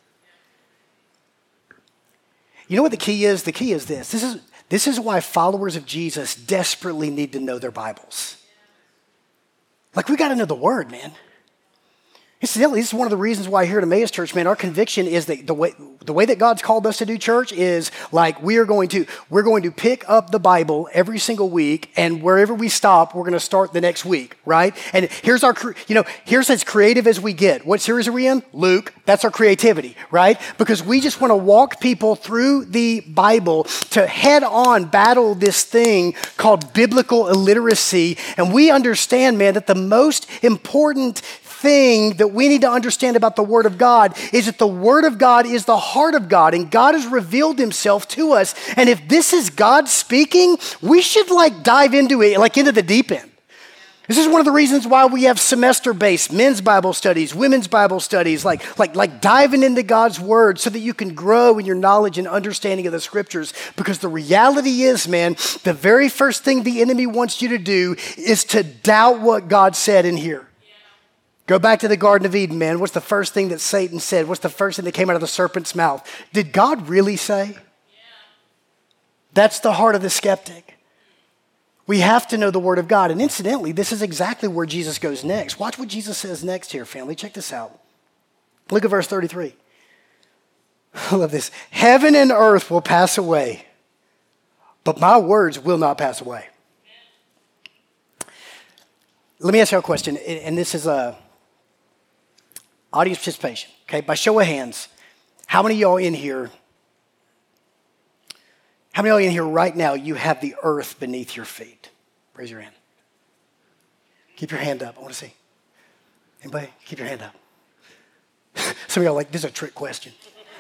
You know what the key is? The key is this. This is, this is why followers of Jesus desperately need to know their Bibles. Like, we got to know the word, man. Incidentally, this is one of the reasons why here at Emmaus Church, man, our conviction is that the way the way that God's called us to do church is like we are going to we're going to pick up the Bible every single week, and wherever we stop, we're going to start the next week, right? And here's our, you know, here's as creative as we get. What series are we in? Luke. That's our creativity, right? Because we just want to walk people through the Bible to head on battle this thing called biblical illiteracy, and we understand, man, that the most important thing that we need to understand about the Word of God is that the Word of God is the heart of God, and God has revealed himself to us. And if this is God speaking, we should like dive into it, like into the deep end. This is one of the reasons why we have semester-based men's Bible studies, women's Bible studies, like, like, like diving into God's Word so that you can grow in your knowledge and understanding of the Scriptures. Because the reality is, man, the very first thing the enemy wants you to do is to doubt what God said in here. Go back to the Garden of Eden, man. What's the first thing that Satan said? What's the first thing that came out of the serpent's mouth? Did God really say? Yeah. That's the heart of the skeptic. We have to know the Word of God. And incidentally, this is exactly where Jesus goes next. Watch what Jesus says next here, family. Check this out. Look at verse thirty-three. I love this. Heaven and earth will pass away, but my words will not pass away. Let me ask you a question, and this is a audience participation, okay? By show of hands, how many of y'all in here, how many of y'all in here right now, you have the earth beneath your feet? Raise your hand. Keep your hand up. I want to see. Anybody? Keep your hand up. Some of y'all are like, this is a trick question.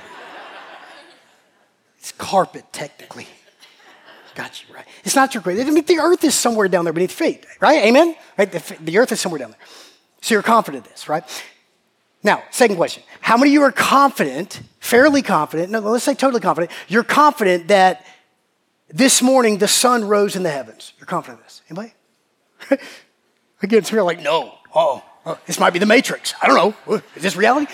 It's carpet, technically. Got you, right? It's not your great. I mean, the earth is somewhere down there beneath your feet, right? Amen? Right? The, the earth is somewhere down there. So you're confident of this, right? Now, second question. How many of you are confident, fairly confident, no, let's say totally confident, you're confident that this morning the sun rose in the heavens? You're confident of this? Anybody? Again, some people are like, no. Oh, oh, this might be the Matrix. I don't know. Is this reality?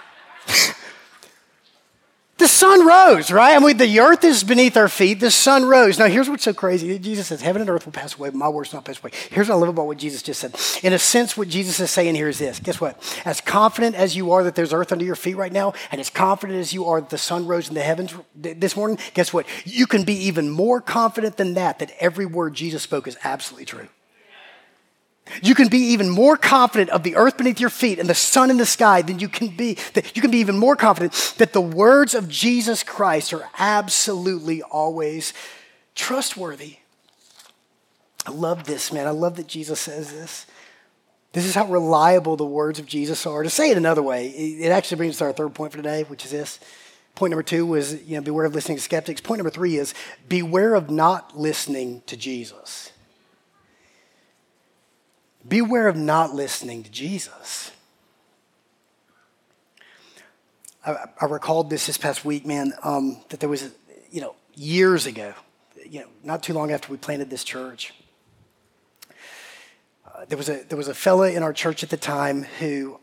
The sun rose, right? I mean, the earth is beneath our feet. The sun rose. Now, here's what's so crazy. Jesus says, heaven and earth will pass away, but my words will not pass away. Here's what I love about what Jesus just said. In a sense, what Jesus is saying here is this. Guess what? As confident as you are that there's earth under your feet right now, and as confident as you are that the sun rose in the heavens this morning, guess what? You can be even more confident than that, that every word Jesus spoke is absolutely true. You can be even more confident of the earth beneath your feet and the sun in the sky than you can be. That you can be even more confident that the words of Jesus Christ are absolutely always trustworthy. I love this, man. I love that Jesus says this. This is how reliable the words of Jesus are. To say it another way, it actually brings us to our third point for today, which is this. Point number two was, you know, beware of listening to skeptics. Point number three is beware of not listening to Jesus. Beware of not listening to Jesus. I, I recalled this this past week, man, um, that there was, a, you know, years ago, you know, not too long after we planted this church, uh, there was a there was a fella in our church at the time who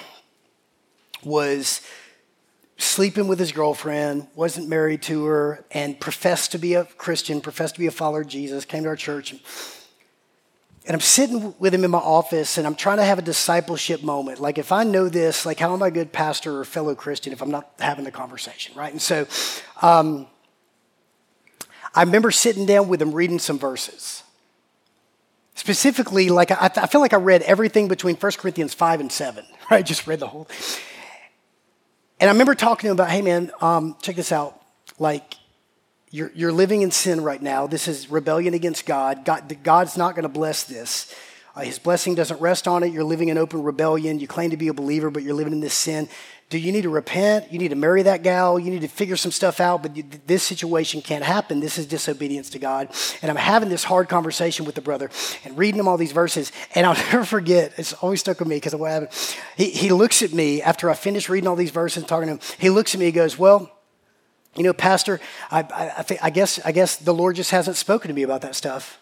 was sleeping with his girlfriend, wasn't married to her, and professed to be a Christian, professed to be a follower of Jesus, came to our church. And, And I'm sitting with him in my office, and I'm trying to have a discipleship moment. Like, if I know this, like, how am I a good pastor or fellow Christian if I'm not having the conversation, right? And so um, I remember sitting down with him reading some verses. Specifically, like, I, I feel like I read everything between First Corinthians five and seven, right? Just read the whole thing. And I remember talking to him about, hey, man, um, check this out. Like, You're, you're living in sin right now. This is rebellion against God. God God's not going to bless this. Uh, his blessing doesn't rest on it. You're living in open rebellion. You claim to be a believer, but you're living in this sin. Do you need to repent? You need to marry that gal. You need to figure some stuff out, but you, this situation can't happen. This is disobedience to God. And I'm having this hard conversation with the brother and reading him all these verses. And I'll never forget, it's always stuck with me because of what happened. He, he looks at me after I finish reading all these verses and talking to him. He looks at me and goes, well, you know, Pastor, I, I, I, think, I, guess, I guess the Lord just hasn't spoken to me about that stuff.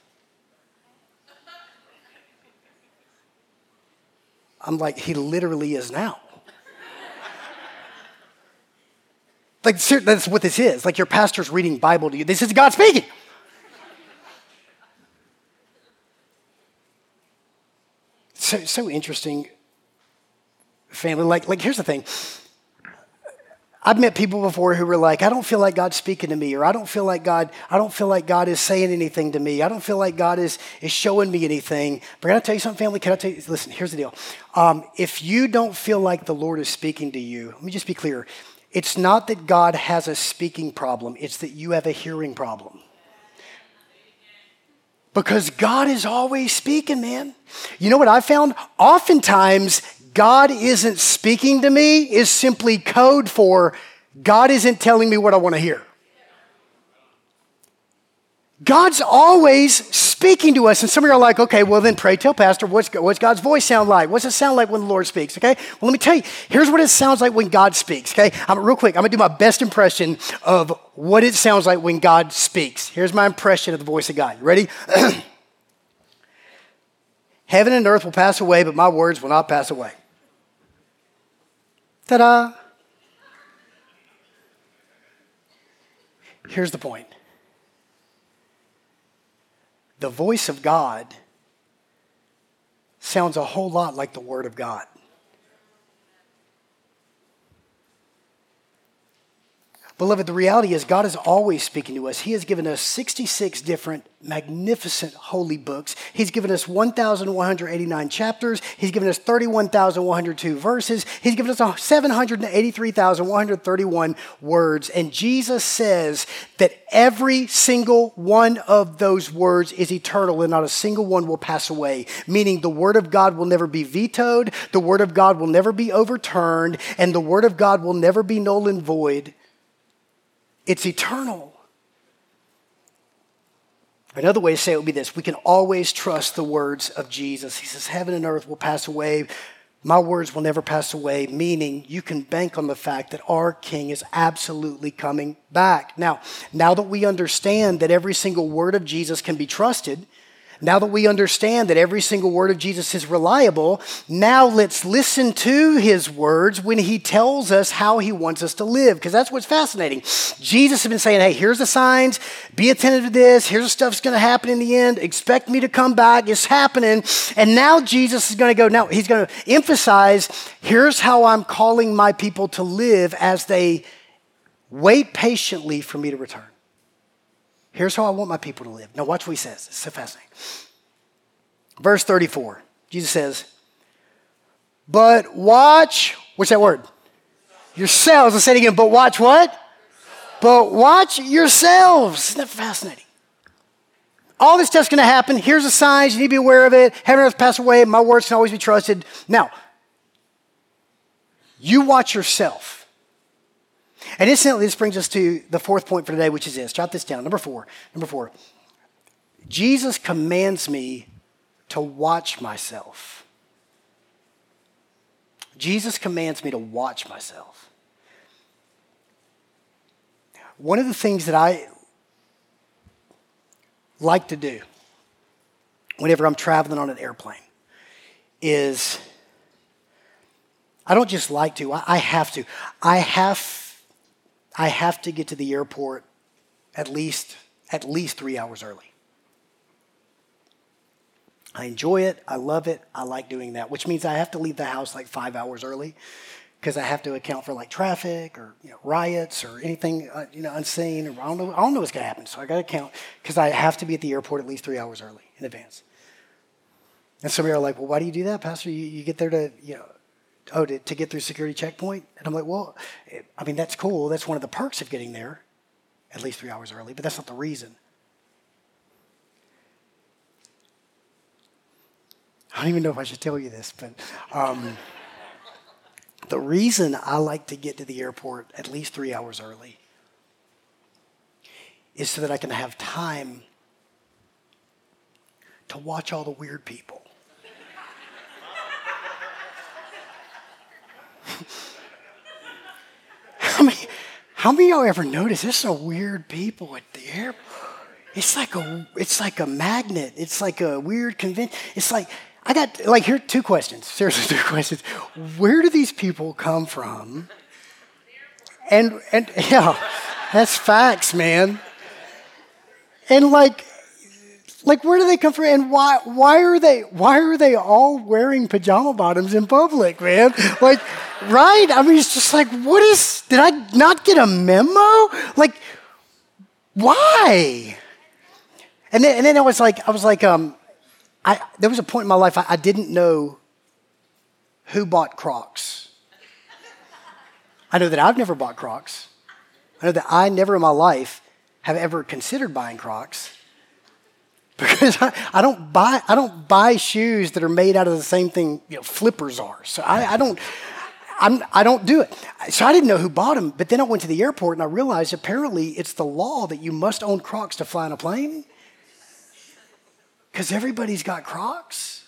I'm like, he literally is now. Like, that's what this is. Like, your pastor's reading Bible to you. This is God speaking. So, so interesting, family. Like, like, here's the thing. I've met people before who were like, I don't feel like God's speaking to me, or I don't feel like God, I don't feel like God is saying anything to me. I don't feel like God is, is showing me anything. But can I tell you something, family? Can I tell you, listen, here's the deal. Um, if you don't feel like the Lord is speaking to you, let me just be clear. It's not that God has a speaking problem. It's that you have a hearing problem. Because God is always speaking, man. You know what I found? Oftentimes, God isn't speaking to me is simply code for God isn't telling me what I want to hear. God's always speaking to us. And some of you are like, okay, well then pray tell, Pastor, what's, what's God's voice sound like? What's it sound like when the Lord speaks, okay? Well, let me tell you, here's what it sounds like when God speaks, okay? I'm, real quick, I'm going to do my best impression of what it sounds like when God speaks. Here's my impression of the voice of God. You ready? Heaven and earth will pass away, but my words will not pass away. Ta-da! Here's the point. The voice of God sounds a whole lot like the Word of God. Beloved, the reality is God is always speaking to us. He has given us sixty-six different magnificent holy books. He's given us one thousand one hundred eighty-nine chapters. He's given us thirty-one thousand one hundred two verses. He's given us seven hundred eighty-three thousand one hundred thirty-one words. And Jesus says that every single one of those words is eternal and not a single one will pass away. Meaning the Word of God will never be vetoed. The Word of God will never be overturned. And the Word of God will never be null and void. It's eternal. Another way to say it would be this. We can always trust the words of Jesus. He says, heaven and earth will pass away. My words will never pass away, meaning you can bank on the fact that our King is absolutely coming back. Now, now that we understand that every single word of Jesus can be trusted, now that we understand that every single word of Jesus is reliable, now let's listen to his words when he tells us how he wants us to live, because that's what's fascinating. Jesus has been saying, hey, here's the signs, be attentive to this, here's the stuff that's going to happen in the end, expect me to come back, it's happening. And now Jesus is going to go, now he's going to emphasize, here's how I'm calling my people to live as they wait patiently for me to return. Here's how I want my people to live. Now watch what he says. It's so fascinating. Verse thirty-four, Jesus says, but watch, what's that word? Yourselves. Let's say it again, but watch what? But watch yourselves. Isn't that fascinating? All this stuff's going to happen. Here's the signs. You need to be aware of it. Heaven and earth pass away. My words can always be trusted. Now, you watch yourself. And incidentally, this brings us to the fourth point for today, which is this. Jot this down. Number four. Number four. Jesus commands me to watch myself. Jesus commands me to watch myself. One of the things that I like to do whenever I'm traveling on an airplane is, I don't just like to, I, I have to. I have I have to get to the airport at least at least three hours early. I enjoy it. I love it. I like doing that, which means I have to leave the house like five hours early because I have to account for like traffic or you know, riots or anything uh, you know unseen. Or I don't know. I don't know what's going to happen, so I got to account because I have to be at the airport at least three hours early in advance. And some of you are like, "Well, why do you do that, Pastor? You, you get there to you know." Oh, to, to get through security checkpoint? And I'm like, well, I mean, that's cool. That's one of the perks of getting there at least three hours early, but that's not the reason. I don't even know if I should tell you this, but um, the reason I like to get to the airport at least three hours early is so that I can have time to watch all the weird people. How many, how many of y'all ever notice there's some weird people at the airport? It's like a, it's like a magnet. It's like a weird convention. It's like, I got, like, here, two questions. Seriously, two questions. Where do these people come from? And, and yeah, that's facts, man. And like, like, where do they come from? And why, why are they, why are they all wearing pajama bottoms in public, man? Like, right? I mean, it's just like, what is, did I not get a memo? Like, why? And then, and then I was like, I was like, um, I, there was a point in my life I, I didn't know who bought Crocs. I know that I've never bought Crocs. I know that I never in my life have ever considered buying Crocs because I, I don't buy I don't buy shoes that are made out of the same thing, you know, flippers are. So I, I don't I'm, I don't do it. So I didn't know who bought them. But then I went to the airport and I realized apparently it's the law that you must own Crocs to fly on a plane. Because everybody's got Crocs.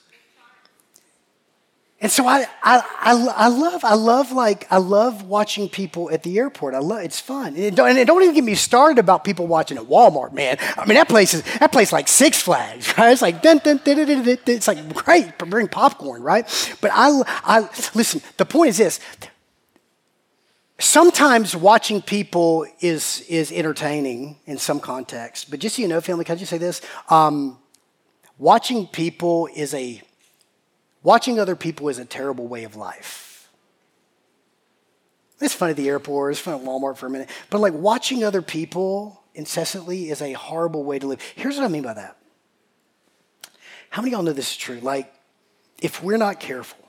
And so I, I, I, I love, I love like, I love watching people at the airport. I love, it's fun. And it, don't, and it don't even get me started about people watching at Walmart, man. I mean, that place is, that place like Six Flags, right? It's like, dun, dun, dun, dun, dun, dun, dun. It's like great, bring popcorn, right? But I, I, listen, the point is this. Sometimes watching people is, is entertaining in some context. But just so you know, family, can I just say this? Um, Watching people is a, watching other people is a terrible way of life. It's fun at the airport, it's fun at Walmart for a minute, but like watching other people incessantly is a horrible way to live. Here's what I mean by that. How many of y'all know this is true? Like, if we're not careful,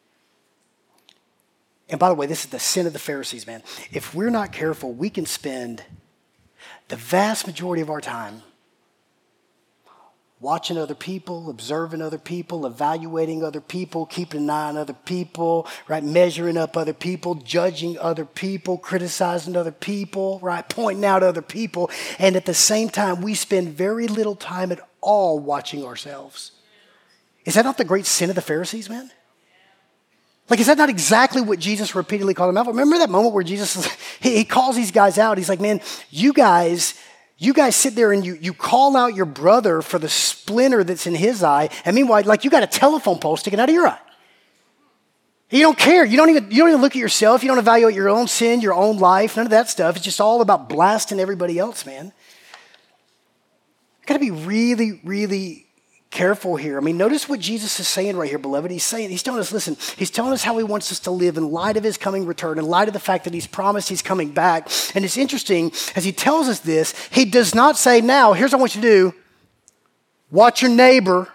and by the way, this is the sin of the Pharisees, man. If we're not careful, we can spend the vast majority of our time watching other people, observing other people, evaluating other people, keeping an eye on other people, right? Measuring up other people, judging other people, criticizing other people, right? Pointing out other people. And at the same time, we spend very little time at all watching ourselves. Is that not the great sin of the Pharisees, man? Like, is that not exactly what Jesus repeatedly called them out? Remember that moment where Jesus, he, he calls these guys out. He's like, man, you guys... You guys sit there and you, you call out your brother for the splinter that's in his eye, and meanwhile, like you got a telephone pole sticking out of your eye. You don't care. You don't even you don't even look at yourself. You don't evaluate your own sin, your own life, none of that stuff. It's just all about blasting everybody else, man. Got to be really, really careful here. I mean, notice what Jesus is saying right here, beloved. He's saying, he's telling us, listen, he's telling us how he wants us to live in light of his coming return, in light of the fact that he's promised he's coming back. And it's interesting, as he tells us this, he does not say, now, here's what I want you to do. Watch your neighbor.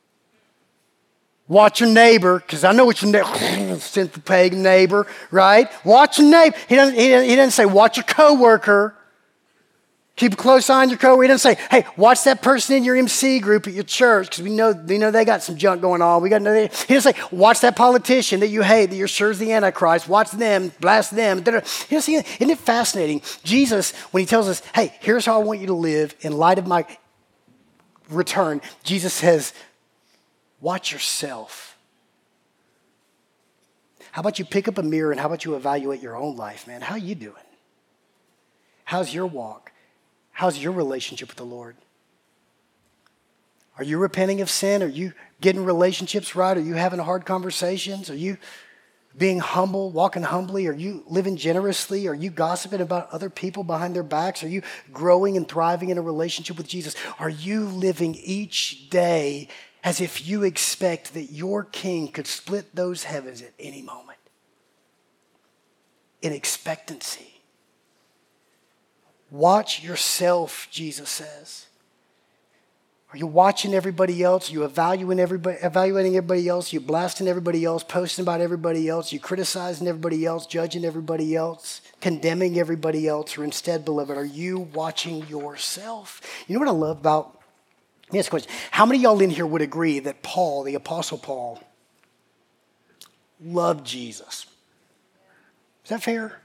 Watch your neighbor, because I know what your neighbor, sinful pagan neighbor, right? Watch your neighbor. He doesn't, he doesn't, he doesn't say, watch your coworker. Keep a close eye on your coworker. He doesn't say, hey, watch that person in your M C group at your church because we know, we know they got some junk going on. We got to know they, he doesn't say, watch that politician that you hate, that you're sure is the Antichrist. Watch them, blast them. He doesn't see, isn't it fascinating? Jesus, when he tells us, hey, here's how I want you to live in light of my return, Jesus says, watch yourself. How about you pick up a mirror and how about you evaluate your own life, man? How are you doing? How's your walk? How's your relationship with the Lord? Are you repenting of sin? Are you getting relationships right? Are you having hard conversations? Are you being humble, walking humbly? Are you living generously? Are you gossiping about other people behind their backs? Are you growing and thriving in a relationship with Jesus? Are you living each day as if you expect that your King could split those heavens at any moment? In expectancy. Watch yourself, Jesus says. Are you watching everybody else? Are you evaluating everybody, evaluating everybody else? Are you blasting everybody else, posting about everybody else? Are you criticizing everybody else, judging everybody else, condemning everybody else? Or instead, beloved, are you watching yourself? You know what I love about Let me ask a question. How many of y'all in here would agree that Paul, the Apostle Paul, loved Jesus? Is that fair?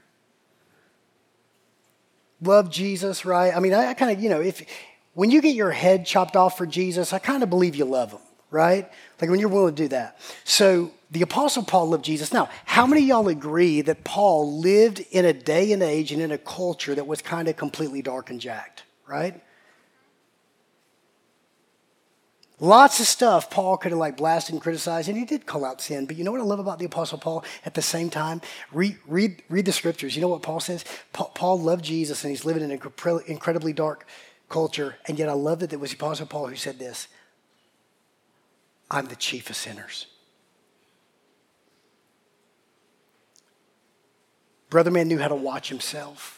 Love Jesus, right? I mean, I, I kind of, you know, if when you get your head chopped off for Jesus, I kind of believe you love him, right? Like when you're willing to do that. So the Apostle Paul loved Jesus. Now, how many of y'all agree that Paul lived in a day and age and in a culture that was kind of completely dark and jacked, right? Lots of stuff Paul could have like blasted and criticized, and he did call out sin. But you know what I love about the Apostle Paul at the same time? Read, read, read the scriptures. You know what Paul says? Paul, Paul loved Jesus, and he's living in an incredibly dark culture. And yet I love that it was the Apostle Paul who said this: I'm the chief of sinners. Brother man knew how to watch himself.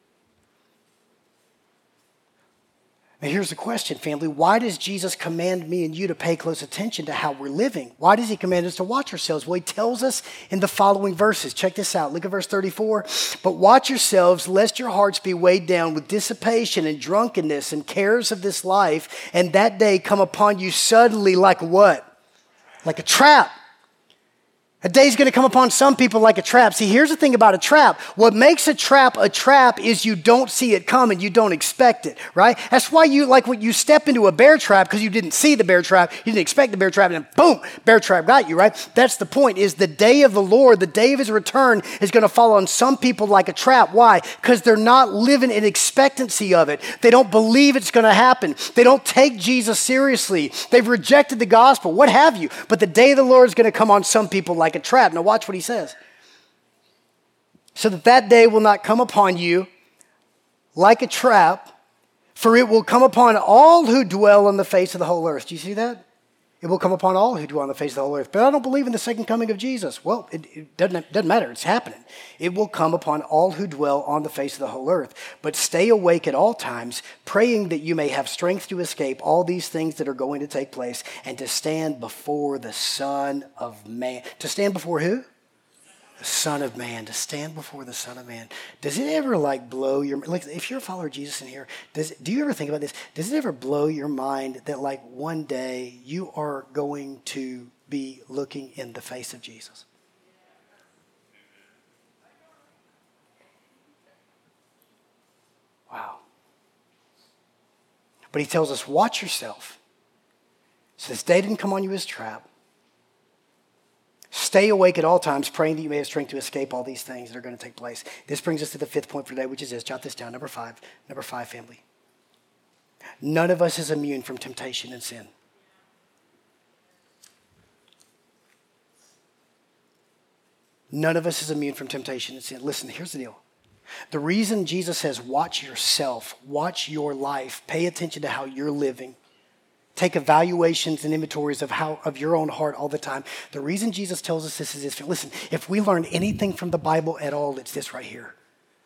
Now here's the question, family. Why does Jesus command me and you to pay close attention to how we're living? Why does he command us to watch ourselves? Well, he tells us in the following verses. Check this out. Look at verse thirty-four. But watch yourselves, lest your hearts be weighed down with dissipation and drunkenness and cares of this life, and that day come upon you suddenly like what? Like a trap. A day's going to come upon some people like a trap. See, here's the thing about a trap. What makes a trap a trap is you don't see it coming. You don't expect it, right? That's why you, like when you step into a bear trap because you didn't see the bear trap, you didn't expect the bear trap, and then boom, bear trap got you, right? That's the point, is the day of the Lord, the day of his return is going to fall on some people like a trap. Why? Because they're not living in expectancy of it. They don't believe it's going to happen. They don't take Jesus seriously. They've rejected the gospel, what have you. But the day of the Lord is going to come on some people like a trap. Now watch what he says. So that that day will not come upon you like a trap, for it will come upon all who dwell on the face of the whole earth. Do you see that? It will come upon all who dwell on the face of the whole earth. But I don't believe in the second coming of Jesus. Well, it, it doesn't, doesn't matter. It's happening. It will come upon all who dwell on the face of the whole earth. But stay awake at all times, praying that you may have strength to escape all these things that are going to take place and to stand before the Son of Man. To stand before who? The Son of Man, to stand before the Son of Man. Does it ever like blow your, like if you're a follower of Jesus in here, does do you ever think about this? Does it ever blow your mind that like one day you are going to be looking in the face of Jesus? Wow. But he tells us, watch yourself. So this day didn't come on you as a trap. Stay awake at all times, praying that you may have strength to escape all these things that are going to take place. This brings us to the fifth point for today, which is this. Jot this down. Number five. Number five, family. None of us is immune from temptation and sin. None of us is immune from temptation and sin. Listen, here's the deal. The reason Jesus says, watch yourself, watch your life, pay attention to how you're living, take evaluations and inventories of how of your own heart all the time. The reason Jesus tells us this is this. Listen, if we learn anything from the Bible at all, it's this right here.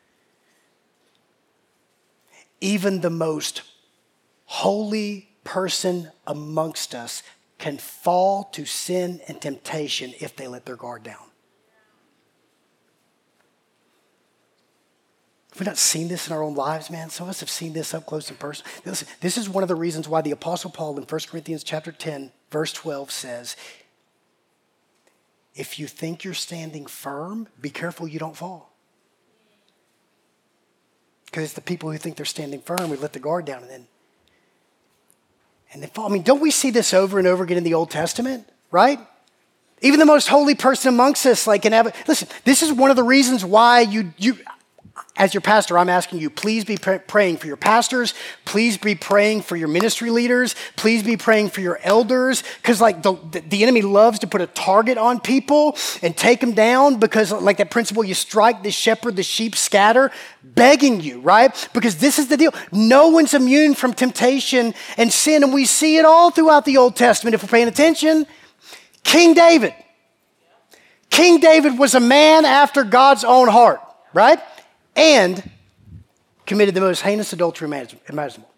Even the most holy person amongst us can fall to sin and temptation if they let their guard down. Have we not seen this in our own lives, man? Some of us have seen this up close and personal. Listen, this is one of the reasons why the Apostle Paul in First Corinthians chapter ten, verse twelve says, if you think you're standing firm, be careful you don't fall. Because it's the people who think they're standing firm who let the guard down and then, and they fall. I mean, don't we see this over and over again in the Old Testament, right? Even the most holy person amongst us, like, can have, listen, this is one of the reasons why you, you, as your pastor, I'm asking you, please be pr- praying for your pastors. Please be praying for your ministry leaders. Please be praying for your elders. Because like the, the enemy loves to put a target on people and take them down because like that principle, you strike the shepherd, the sheep scatter, begging you, right? Because this is the deal. No one's immune from temptation and sin. And we see it all throughout the Old Testament if we're paying attention. King David. King David was a man after God's own heart, right? And committed the most heinous adultery imaginable.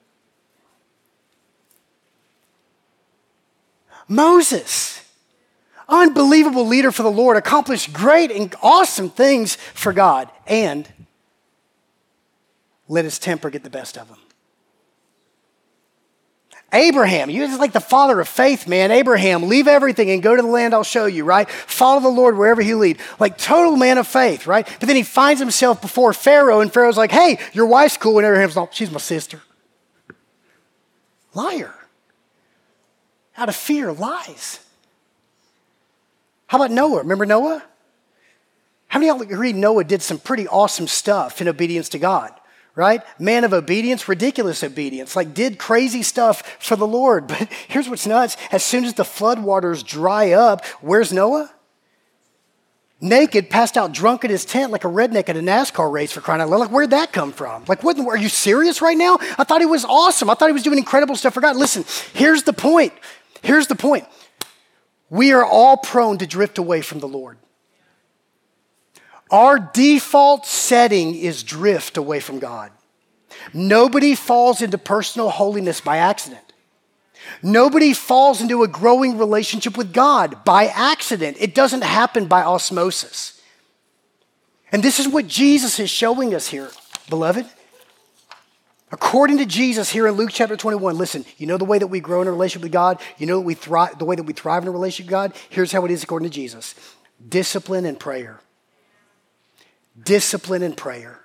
Moses, unbelievable leader for the Lord, accomplished great and awesome things for God and let his temper get the best of him. Abraham, he was like the father of faith, man. Abraham, leave everything and go to the land I'll show you, right? Follow the Lord wherever he lead. Like total man of faith, right? But then he finds himself before Pharaoh, and Pharaoh's like, hey, your wife's cool. And Abraham's like, she's my sister. Liar. Out of fear, lies. How about Noah? Remember Noah? How many of y'all agree Noah did some pretty awesome stuff in obedience to God? Right? Man of obedience, ridiculous obedience, like did crazy stuff for the Lord. But here's what's nuts. As soon as the floodwaters dry up, where's Noah? Naked, passed out drunk in his tent like a redneck at a NASCAR race, for crying out loud. Like, where'd that come from? Like, what, are you serious right now? I thought he was awesome. I thought he was doing incredible stuff for God. Listen, here's the point. Here's the point. We are all prone to drift away from the Lord. Our default setting is drift away from God. Nobody falls into personal holiness by accident. Nobody falls into a growing relationship with God by accident. It doesn't happen by osmosis. And this is what Jesus is showing us here, beloved. According to Jesus here in Luke chapter twenty-one, listen, you know the way that we grow in a relationship with God? You know that we thrive, the way that we thrive in a relationship with God? Here's how it is according to Jesus. Discipline and prayer. Discipline and prayer.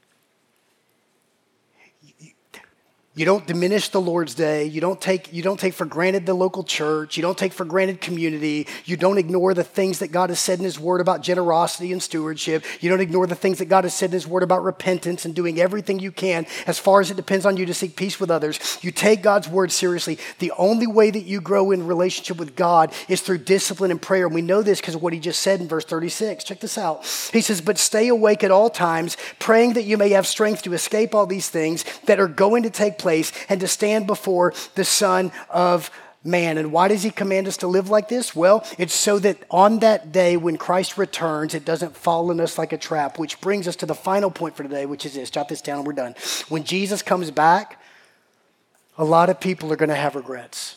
You don't diminish the Lord's day. You don't take, you don't take for granted the local church. You don't take for granted community. You don't ignore the things that God has said in his word about generosity and stewardship. You don't ignore the things that God has said in his word about repentance and doing everything you can as far as it depends on you to seek peace with others. You take God's word seriously. The only way that you grow in relationship with God is through discipline and prayer. And we know this because of what he just said in verse thirty-six. Check this out. He says, but stay awake at all times, praying that you may have strength to escape all these things that are going to take place and to stand before the Son of Man. And why does he command us to live like this? Well, it's so that on that day when Christ returns, it doesn't fall on us like a trap, which brings us to the final point for today, which is this. Jot this down and we're done. When Jesus comes back, a lot of people are going to have regrets.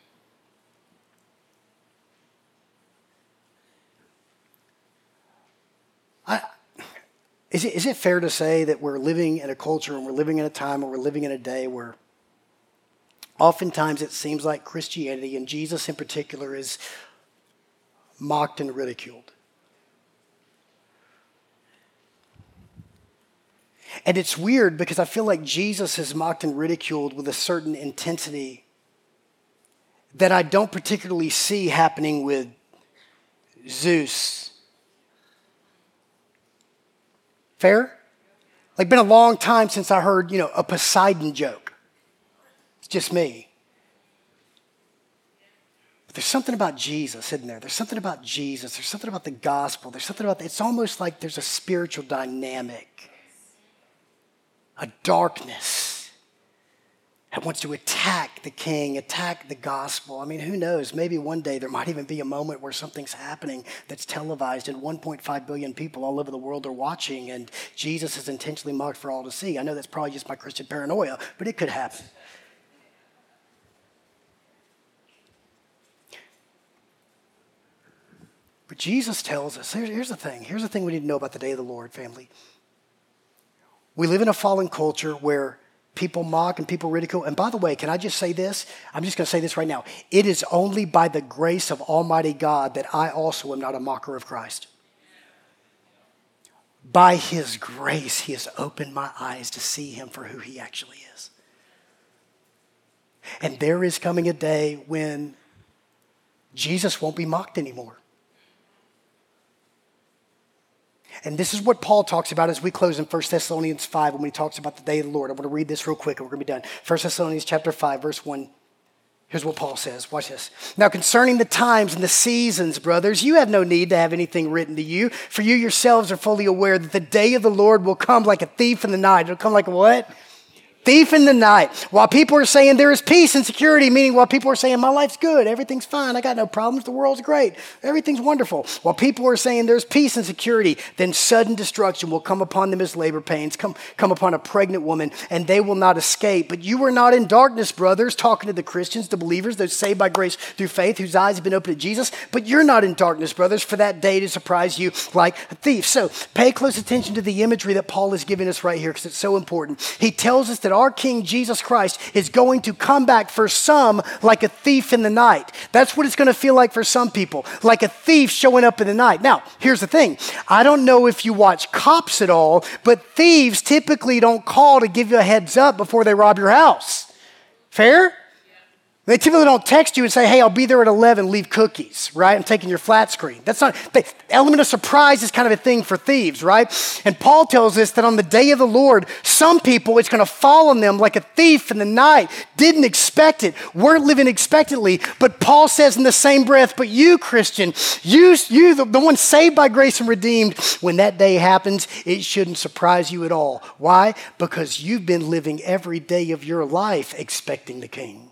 I, is it, is it fair to say that we're living in a culture and we're living in a time and we're living in a day where oftentimes it seems like Christianity, and Jesus in particular, is mocked and ridiculed? And it's weird because I feel like Jesus is mocked and ridiculed with a certain intensity that I don't particularly see happening with Zeus. Fair? Like, been a long time since I heard, you know, a Poseidon joke. It's just me. But there's something about Jesus, isn't there? There's something about Jesus. There's something about the gospel. There's something about, it's almost like there's a spiritual dynamic, a darkness that wants to attack the king, attack the gospel. I mean, who knows? Maybe one day there might even be a moment where something's happening that's televised and one point five billion people all over the world are watching and Jesus is intentionally mocked for all to see. I know that's probably just my Christian paranoia, but it could happen. But Jesus tells us, here's, here's the thing. Here's the thing we need to know about the day of the Lord, family. We live in a fallen culture where people mock and people ridicule. And by the way, can I just say this? I'm just going to say this right now. It is only by the grace of Almighty God that I also am not a mocker of Christ. By his grace, he has opened my eyes to see him for who he actually is. And there is coming a day when Jesus won't be mocked anymore. And this is what Paul talks about as we close in First Thessalonians five when he talks about the day of the Lord. I'm going to read this real quick and we're going to be done. First Thessalonians chapter five, verse one. Here's what Paul says. Watch this. Now concerning the times and the seasons, brothers, you have no need to have anything written to you, for you yourselves are fully aware that the day of the Lord will come like a thief in the night. It'll come like a what? Thief in the night. While people are saying there is peace and security, meaning while people are saying my life's good, everything's fine, I got no problems, the world's great, everything's wonderful. While people are saying there's peace and security, then sudden destruction will come upon them as labor pains, come, come upon a pregnant woman, and they will not escape. But you are not in darkness, brothers, talking to the Christians, the believers, those saved by grace through faith, whose eyes have been opened to Jesus. But you're not in darkness, brothers, for that day to surprise you like a thief. So pay close attention to the imagery that Paul is giving us right here because it's so important. He tells us that our King Jesus Christ is going to come back for some like a thief in the night. That's what it's going to feel like for some people, like a thief showing up in the night. Now, here's the thing. I don't know if you watch Cops at all, but thieves typically don't call to give you a heads up before they rob your house. Fair? They typically don't text you and say, hey, I'll be there at eleven, leave cookies, right? I'm taking your flat screen. That's not, the element of surprise is kind of a thing for thieves, right? And Paul tells us that on the day of the Lord, some people, it's going to fall on them like a thief in the night, didn't expect it, weren't living expectantly. But Paul says in the same breath, but you, Christian, you, you the, the one saved by grace and redeemed, when that day happens, it shouldn't surprise you at all. Why? Because you've been living every day of your life expecting the King.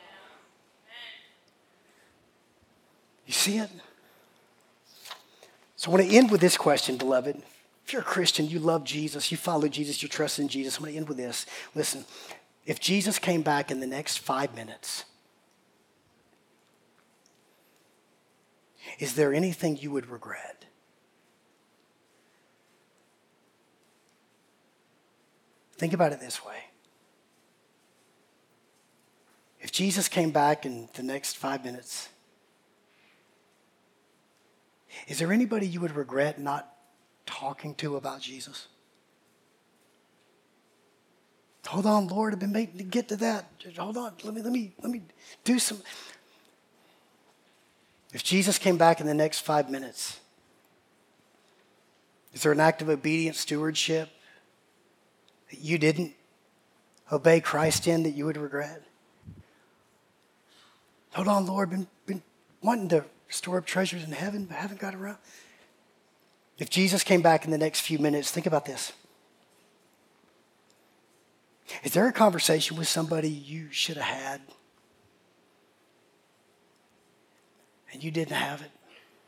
You see it? So I want to end with this question, beloved. If you're a Christian, you love Jesus, you follow Jesus, you trust in Jesus, I'm going to end with this. Listen, if Jesus came back in the next five minutes, is there anything you would regret? Think about it this way. If Jesus came back in the next five minutes, is there anybody you would regret not talking to about Jesus? Hold on, Lord, I've been making to get to that. Hold on, let me let me let me do some. If Jesus came back in the next five minutes, is there an act of obedient stewardship that you didn't obey Christ in that you would regret? Hold on, Lord, been been wanting to store up treasures in heaven, but haven't got around. If Jesus came back in the next few minutes, think about this. Is there a conversation with somebody you should have had and you didn't have it?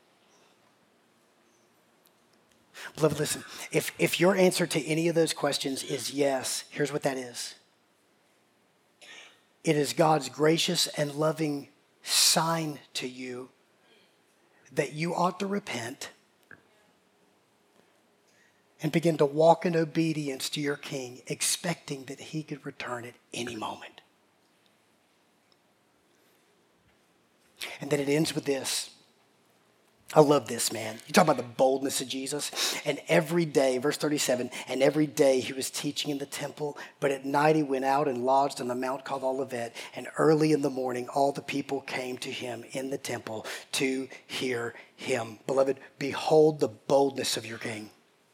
Beloved, listen, if, if your answer to any of those questions is yes, here's what that is. It is God's gracious and loving sign to you that you ought to repent and begin to walk in obedience to your King, expecting that he could return at any moment. And then it ends with this. I love this, man. You talk about the boldness of Jesus. And every day, verse thirty-seven, and every day he was teaching in the temple, but at night he went out and lodged on the mount called Olivet. And early in the morning, all the people came to him in the temple to hear him. Beloved, behold the boldness of your King.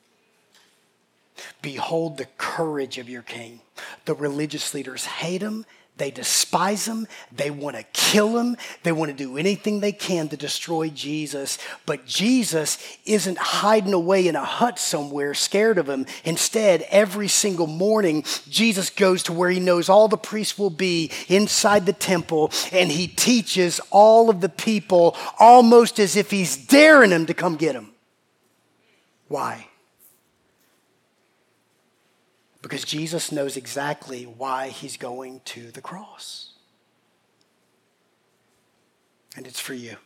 Behold the courage of your King. The religious leaders hate him. They despise him. They want to kill him. They want to do anything they can to destroy Jesus. But Jesus isn't hiding away in a hut somewhere scared of him. Instead, every single morning, Jesus goes to where he knows all the priests will be inside the temple, and he teaches all of the people almost as if he's daring them to come get him. Why? Because Jesus knows exactly why he's going to the cross. And it's for you.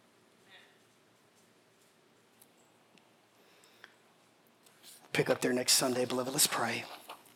Pick up there next Sunday, beloved. Let's pray.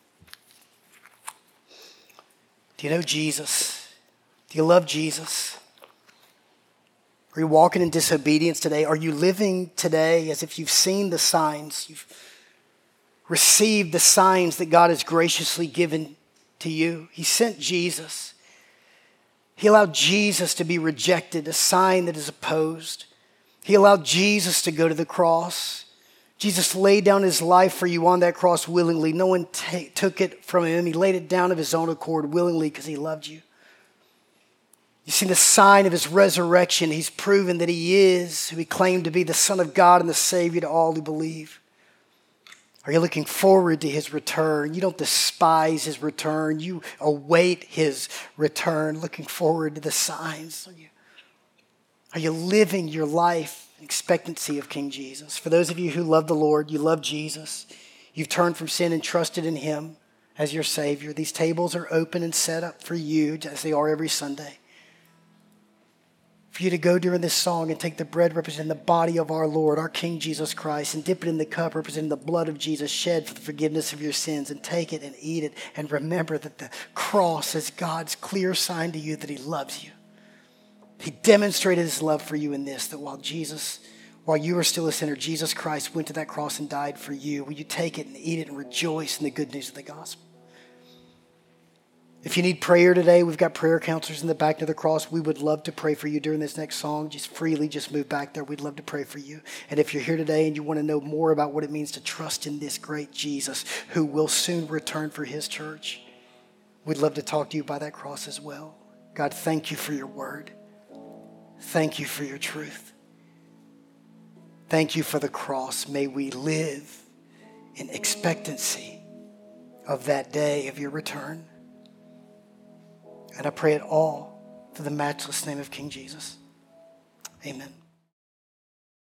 Do you know Jesus? Do you love Jesus? Are you walking in disobedience today? Are you living today as if you've seen the signs? You've received the signs that God has graciously given to you. He sent Jesus. He allowed Jesus to be rejected, a sign that is opposed. He allowed Jesus to go to the cross. Jesus laid down his life for you on that cross willingly. No one t- took it from him. He laid it down of his own accord willingly because he loved you. You've seen the sign of his resurrection. He's proven that he is who he claimed to be, the Son of God and the Savior to all who believe. Are you looking forward to his return? You don't despise his return. You await his return, looking forward to the signs. Are you, are you living your life in expectancy of King Jesus? For those of you who love the Lord, you love Jesus, you've turned from sin and trusted in him as your Savior. These tables are open and set up for you, as they are every Sunday. for you to go during this song and take the bread representing the body of our Lord, our King Jesus Christ, and dip it in the cup representing the blood of Jesus shed for the forgiveness of your sins, and take it and eat it and remember that the cross is God's clear sign to you that he loves you. He demonstrated his love for you in this, that while Jesus, while you were still a sinner, Jesus Christ went to that cross and died for you. Will you take it and eat it and rejoice in the good news of the gospel? If you need prayer today, we've got prayer counselors in the back of the cross. We would love to pray for you during this next song. Just freely just move back there. We'd love to pray for you. And if you're here today and you want to know more about what it means to trust in this great Jesus who will soon return for his church, we'd love to talk to you by that cross as well. God, thank you for your word. Thank you for your truth. Thank you for the cross. May we live in expectancy of that day of your return. And I pray it all through the matchless name of King Jesus. Amen.